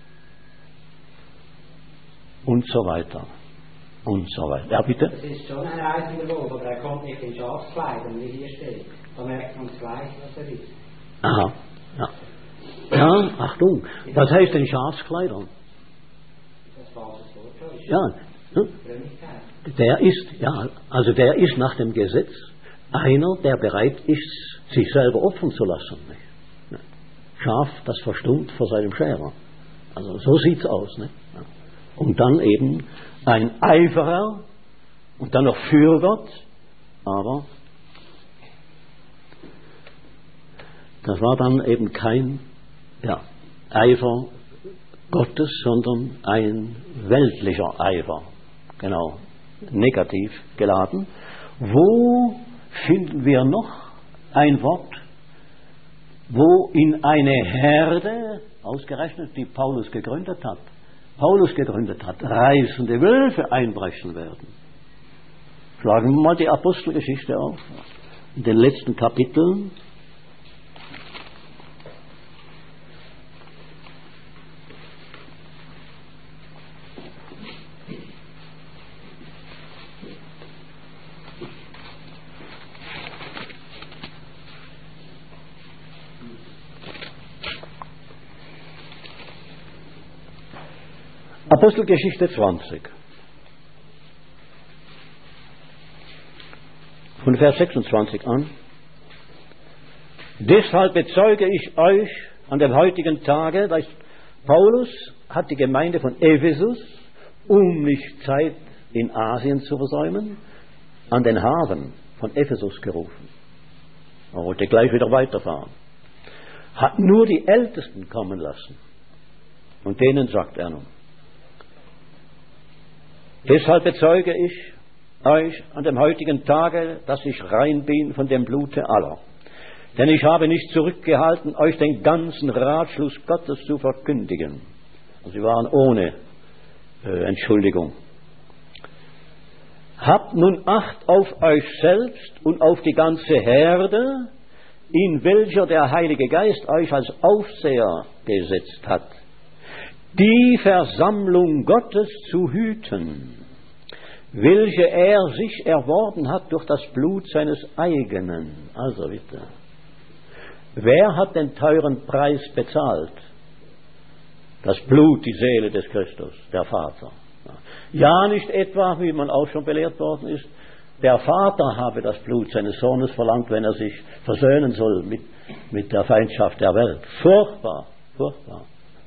Und so weiter. Und so weiter. Ja, bitte? Es ist schon ein reißender Wolf, aber er kommt nicht in Schafskleidern, wie hier steht. Da merkt man gleich, was er ist. Aha, ja. Ja, Achtung, was heißt denn Schafskleidern? Das falsche Wort. Ja, der ist, ja, also der ist nach dem Gesetz einer, der bereit ist, sich selber opfern zu lassen. Nicht? Schaf, das verstummt vor seinem Scherer. Also so sieht's aus. Nicht? Und dann eben ein Eiferer und dann noch für Gott, aber das war dann eben kein, ja, Eifer Gottes, sondern ein weltlicher Eifer, genau, negativ geladen. Wo finden wir noch ein Wort, wo in eine Herde, ausgerechnet die Paulus gegründet hat, Paulus gegründet hat, reißende Wölfe einbrechen werden? Schlagen wir mal die Apostelgeschichte auf, in den letzten Kapiteln. Apostelgeschichte zwanzig. Von Vers sechsundzwanzig an. Deshalb bezeuge ich euch an dem heutigen Tage, dass Paulus hat die Gemeinde von Ephesus, um nicht Zeit in Asien zu versäumen, an den Hafen von Ephesus gerufen. Er wollte gleich wieder weiterfahren. Hat nur die Ältesten kommen lassen. Und denen sagt er nun: Deshalb bezeuge ich euch an dem heutigen Tage, dass ich rein bin von dem Blute aller. Denn ich habe nicht zurückgehalten, euch den ganzen Ratschluss Gottes zu verkündigen. Also sie waren ohne äh, Entschuldigung. Habt nun Acht auf euch selbst und auf die ganze Herde, in welcher der Heilige Geist euch als Aufseher gesetzt hat, die Versammlung Gottes zu hüten, welche er sich erworben hat durch das Blut seines eigenen. Also bitte, wer hat den teuren Preis bezahlt? Das Blut, die Seele des Christus, der Vater. Ja, nicht etwa, wie man auch schon belehrt worden ist, der Vater habe das Blut seines Sohnes verlangt, wenn er sich versöhnen soll mit, mit der Feindschaft der Welt. Furchtbar, furchtbar.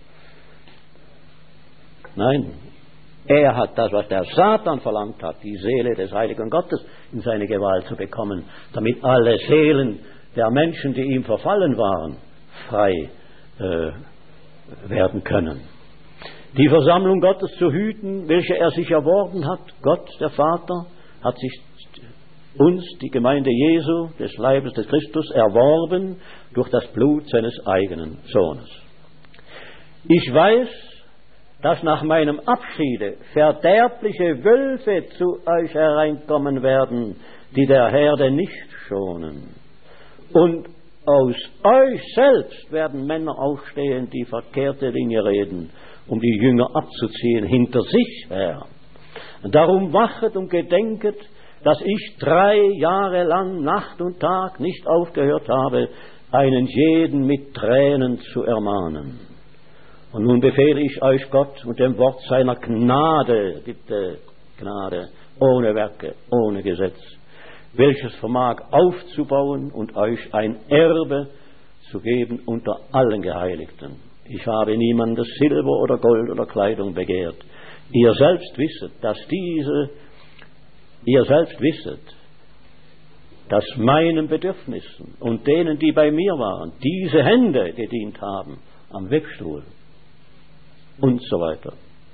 Nein, er hat das, was der Satan verlangt hat, die Seele des heiligen Gottes in seine Gewalt zu bekommen, damit alle Seelen der Menschen, die ihm verfallen waren, frei äh, werden können. Die Versammlung Gottes zu hüten, welche er sich erworben hat. Gott, der Vater, hat sich uns, die Gemeinde Jesu, des Leibes des Christus, erworben durch das Blut seines eigenen Sohnes. Ich weiß, dass nach meinem Abschiede verderbliche Wölfe zu euch hereinkommen werden, die der Herde nicht schonen. Und aus euch selbst werden Männer aufstehen, die verkehrte Dinge reden, um die Jünger abzuziehen hinter sich her. Darum wachet und gedenket, dass ich drei Jahre lang Nacht und Tag nicht aufgehört habe, einen jeden mit Tränen zu ermahnen. Und nun befehle ich euch Gott und dem Wort seiner Gnade, bitte Gnade, ohne Werke, ohne Gesetz, welches vermag aufzubauen und euch ein Erbe zu geben unter allen Geheiligten. Ich habe niemandes Silber oder Gold oder Kleidung begehrt. Ihr selbst wisset, dass diese, ihr selbst wisset, dass meinen Bedürfnissen und denen, die bei mir waren, diese Hände gedient haben am Webstuhl und so weiter.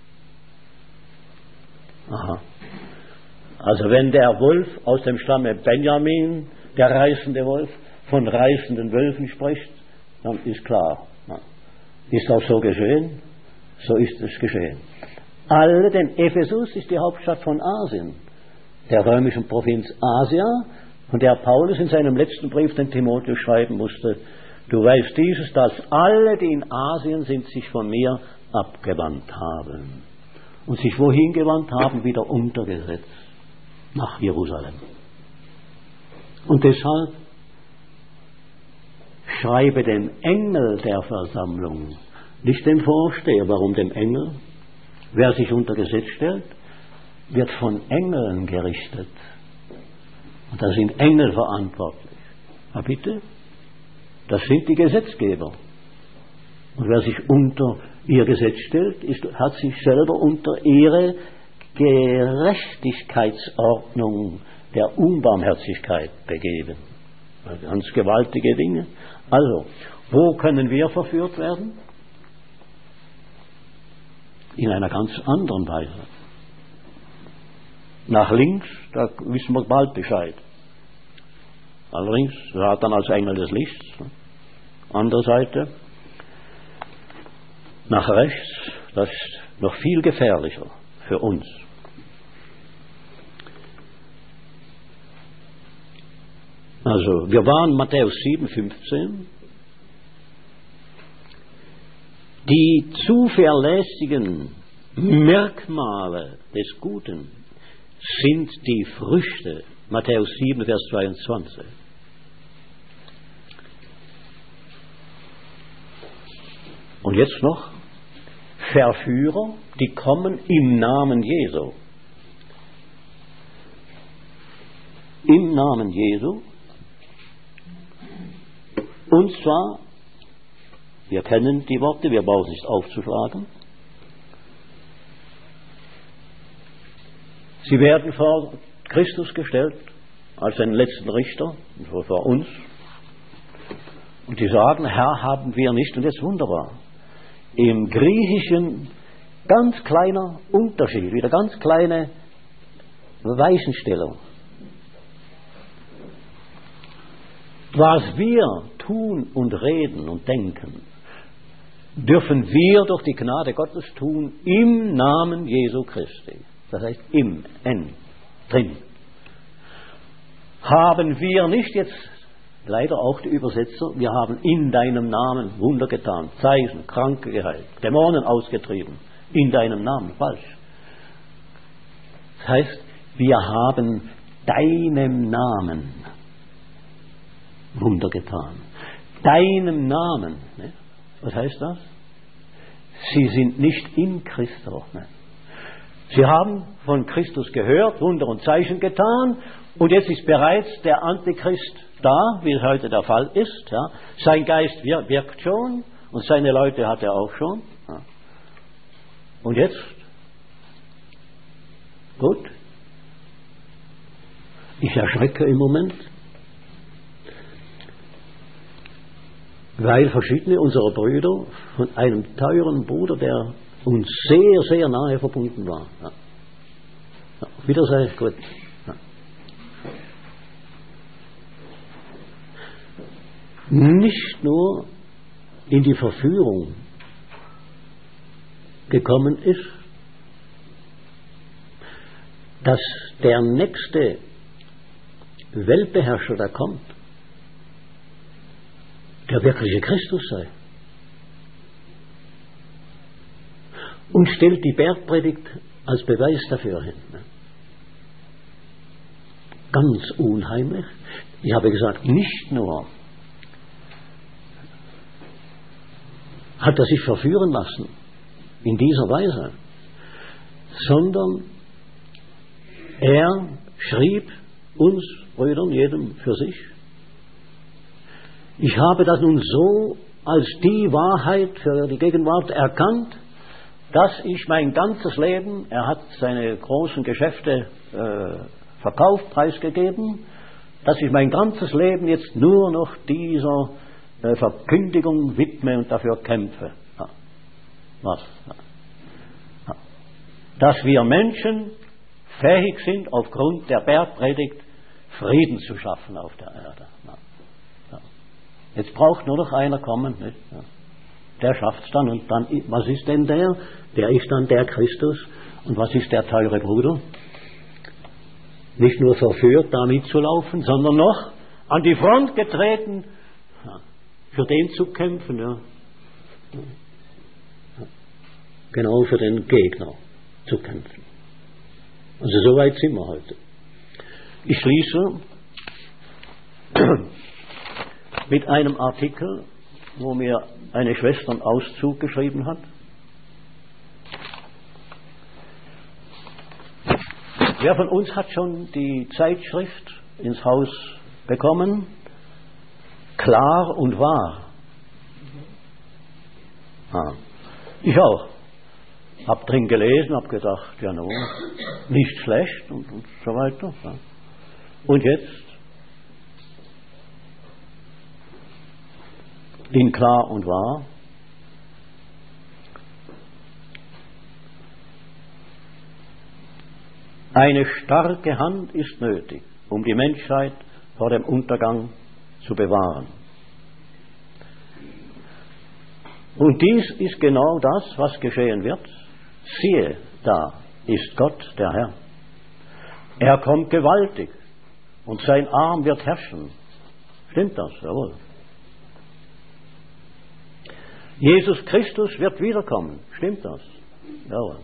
Aha. Also wenn der Wolf aus dem Stamme Benjamin, der reißende Wolf, von reißenden Wölfen spricht, dann ist klar, ist auch so geschehen, so ist es geschehen. Alle, denn Ephesus ist die Hauptstadt von Asien, der römischen Provinz Asia, von der Paulus in seinem letzten Brief den Timotheus schreiben musste: Du weißt dieses, dass alle, die in Asien sind, sich von mir abgewandt haben. Und sich wohin gewandt haben? Wieder untergesetzt. Nach Jerusalem. Und deshalb schreibe dem Engel der Versammlung, nicht dem Vorsteher. Warum dem Engel? Wer sich unter Gesetz stellt, wird von Engeln gerichtet. Und da sind Engel verantwortlich. Aber bitte? Das sind die Gesetzgeber. Und wer sich unter ihr Gesetz stellt, ist, hat sich selber unter ihre Gerechtigkeitsordnung der Unbarmherzigkeit begeben. Ganz gewaltige Dinge. Also, wo können wir verführt werden? in einer ganz anderen Weise. Nach links, da wissen wir bald Bescheid. Allerdings, Satan als Engel des Lichts. Andere Seite, nach rechts, das ist noch viel gefährlicher für uns. Also, wir waren Matthäus sieben, fünfzehn. Die zuverlässigen Merkmale des Guten sind die Früchte. Matthäus sieben, Vers zweiundzwanzig. Und jetzt noch Verführer, die kommen im Namen Jesu. Im Namen Jesu. Und zwar, wir kennen die Worte, wir brauchen nicht aufzuschlagen. Sie werden vor Christus gestellt, als den letzten Richter, vor uns. Und die sagen, Herr, haben wir nicht. Und jetzt wunderbar. Im Griechischen ganz kleiner Unterschied, wieder ganz kleine Weichenstellung. Was wir tun und reden und denken, dürfen wir durch die Gnade Gottes tun im Namen Jesu Christi. Das heißt im, N, drin. Haben wir nicht jetzt, leider auch die Übersetzer, wir haben in deinem Namen Wunder getan, Zeichen, Kranke geheilt, Dämonen ausgetrieben, in deinem Namen, falsch. Das heißt, wir haben deinem Namen Wunder getan. Deinem Namen. Ne? Was heißt das? Sie sind nicht in Christus. Ne? Sie haben von Christus gehört, Wunder und Zeichen getan, und jetzt ist bereits der Antichrist da, wie es heute der Fall ist. Ja. Sein Geist wirkt schon und seine Leute hat er auch schon. Ja. Und jetzt? Gut. Ich erschrecke im Moment, weil verschiedene unserer Brüder von einem teuren Bruder, der uns sehr, sehr nahe verbunden war. Ja. Ja. Wiedersehen, gut. Ja. Nicht nur in die Verführung gekommen ist, dass der nächste Weltbeherrscher, der kommt, der wirkliche Christus sei. Und stellt die Bergpredigt als Beweis dafür hin. Ganz unheimlich. Ich habe gesagt, nicht nur hat er sich verführen lassen in dieser Weise, sondern er schrieb uns Brüdern, jedem für sich: Ich habe das nun so als die Wahrheit für die Gegenwart erkannt, dass ich mein ganzes Leben, er hat seine großen Geschäfte äh, verkauft, preisgegeben, dass ich mein ganzes Leben jetzt nur noch dieser äh, Verkündigung widme und dafür kämpfe. Ja. Was? Ja. Dass wir Menschen fähig sind, aufgrund der Bergpredigt Frieden zu schaffen auf der Erde. Ja. Ja. Jetzt braucht nur noch einer kommen, nicht? Ja. Der schafft es dann. Und dann, was ist denn der? Der ist dann der Christus. Und was ist der teure Bruder? Nicht nur verführt, da mitzulaufen, sondern noch an die Front getreten, ja, für den zu kämpfen. Ja. Ja. Genau für den Gegner zu kämpfen. Also so weit sind wir heute. Ich schließe mit einem Artikel, wo mir eine Schwester einen Auszug geschrieben hat. Wer von uns hat schon die Zeitschrift ins Haus bekommen? Klar und wahr. Ah. Ich auch. Hab drin gelesen, hab gedacht, ja nun, nicht schlecht und, und so weiter. Ja. Und jetzt? In Klar und wahr Eine starke Hand ist nötig, um die Menschheit vor dem Untergang zu bewahren. Und dies ist genau das, was geschehen wird. Siehe, da ist Gott, der Herr. Er kommt gewaltig und sein Arm wird herrschen. Stimmt das? Jawohl. Jesus Christus wird wiederkommen. Stimmt das? Jawohl.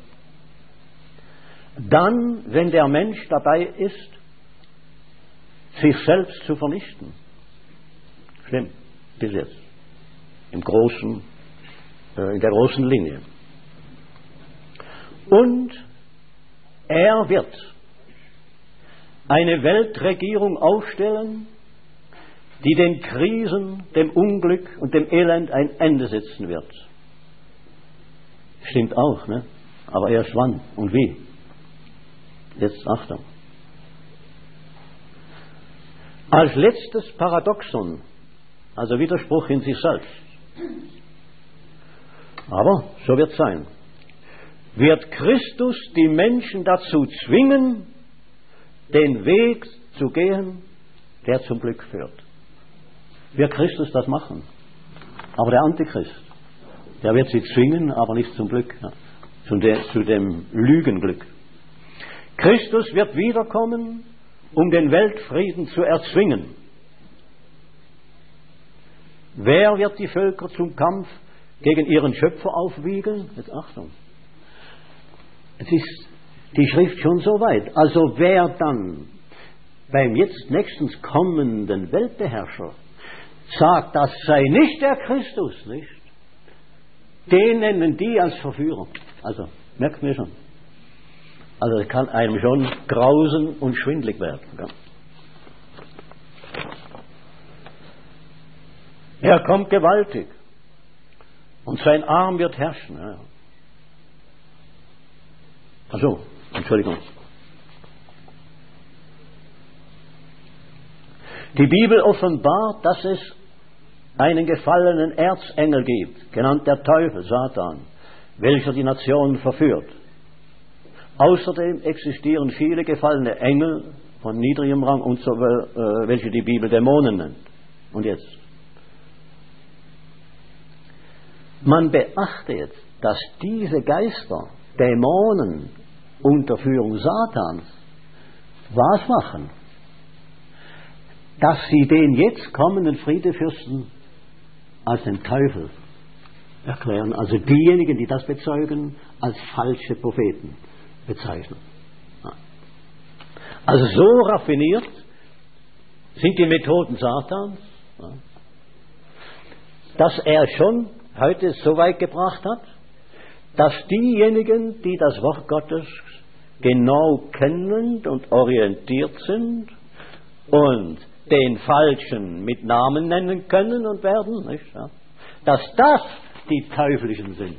Dann, wenn der Mensch dabei ist, sich selbst zu vernichten. Stimmt, bis jetzt. Im großen, äh, in der großen Linie. Und er wird eine Weltregierung aufstellen, die den Krisen, dem Unglück und dem Elend ein Ende setzen wird. Stimmt auch, ne? Aber erst wann und wie? Jetzt Achtung. Als letztes Paradoxon, also Widerspruch in sich selbst. Aber so wird es sein. Wird Christus die Menschen dazu zwingen, den Weg zu gehen, der zum Glück führt. Wird Christus das machen? Aber der Antichrist, der wird sie zwingen, aber nicht zum Glück, ja, zu, de, zu dem Lügenglück. Christus wird wiederkommen, um den Weltfrieden zu erzwingen. Wer wird die Völker zum Kampf gegen ihren Schöpfer aufwiegeln? Jetzt Achtung. Es ist die Schrift schon so weit. Also wer dann beim jetzt nächstens kommenden Weltbeherrscher sagt, das sei nicht der Christus, nicht? Den nennen die als Verführer. Also, merkt mir schon. Also es kann einem schon grausen und schwindlig werden. Ja. Er kommt gewaltig und sein Arm wird herrschen. Ja. Also, Entschuldigung. Die Bibel offenbart, dass es einen gefallenen Erzengel gibt, genannt der Teufel, Satan, welcher die Nationen verführt. Außerdem existieren viele gefallene Engel von niedrigem Rang, und so, äh, welche die Bibel Dämonen nennt. Und jetzt? Man beachte jetzt, dass diese Geister, Dämonen unter Führung Satans, was machen? Dass sie den jetzt kommenden Friedefürsten als den Teufel erklären, also diejenigen, die das bezeugen, als falsche Propheten bezeichnen. Also so raffiniert sind die Methoden Satans, dass er schon heute so weit gebracht hat, dass diejenigen, die das Wort Gottes genau kennen und orientiert sind und den Falschen mit Namen nennen können und werden, nicht, ja, dass das die Teuflischen sind.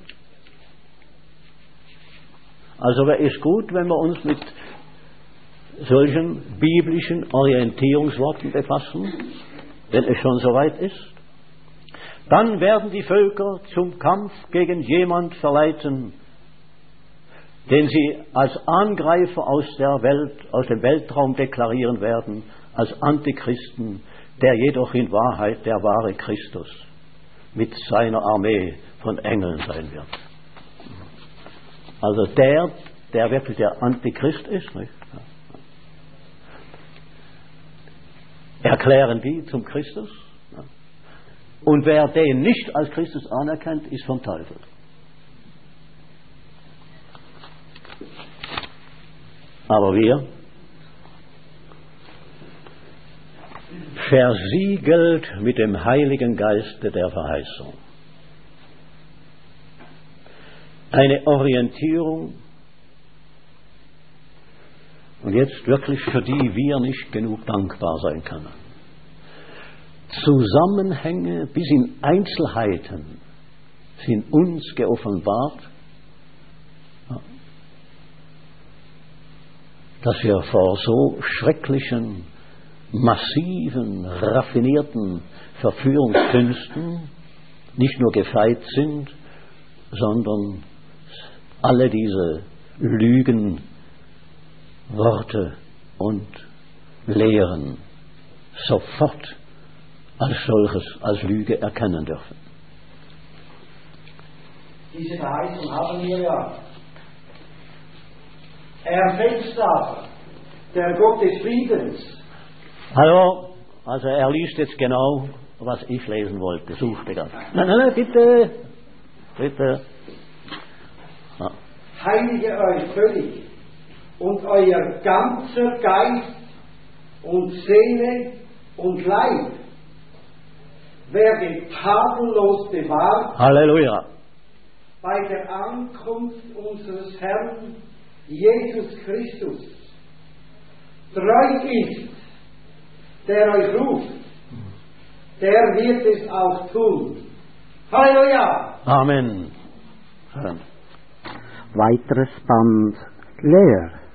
Also es ist gut, wenn wir uns mit solchen biblischen Orientierungsworten befassen, wenn es schon soweit ist. Dann werden die Völker zum Kampf gegen jemand verleiten, den sie als Angreifer aus der Welt, aus dem Weltraum deklarieren werden, als Antichristen, der jedoch in Wahrheit der wahre Christus mit seiner Armee von Engeln sein wird. Also der, der wirklich der Antichrist ist, nicht? Erklären die zum Christus. Und wer den nicht als Christus anerkennt, ist vom Teufel. Aber wir, versiegelt mit dem Heiligen Geiste der Verheißung. Eine Orientierung, und jetzt wirklich für die wir nicht genug dankbar sein können. Zusammenhänge bis in Einzelheiten sind uns geoffenbart, dass wir vor so schrecklichen, massiven, raffinierten Verführungskünsten nicht nur gefeit sind, sondern alle diese Lügen Worte und Lehren sofort als solches, als Lüge erkennen dürfen. Diese Verheißung haben wir ja. Er selbst aber, der Gott des Friedens. Hallo, also er liest jetzt genau, was ich lesen wollte, suchte ganz. Nein, nein, nein, bitte, bitte. Ja. Heilige euch völlig und euer ganzer Geist und Seele und Leib werde tadellos bewahrt Halleluja. bei der Ankunft unseres Herrn Jesus Christus. Treu ist, der euch ruft, der wird es auch tun. Halleluja! Amen. Weiteres Band leer.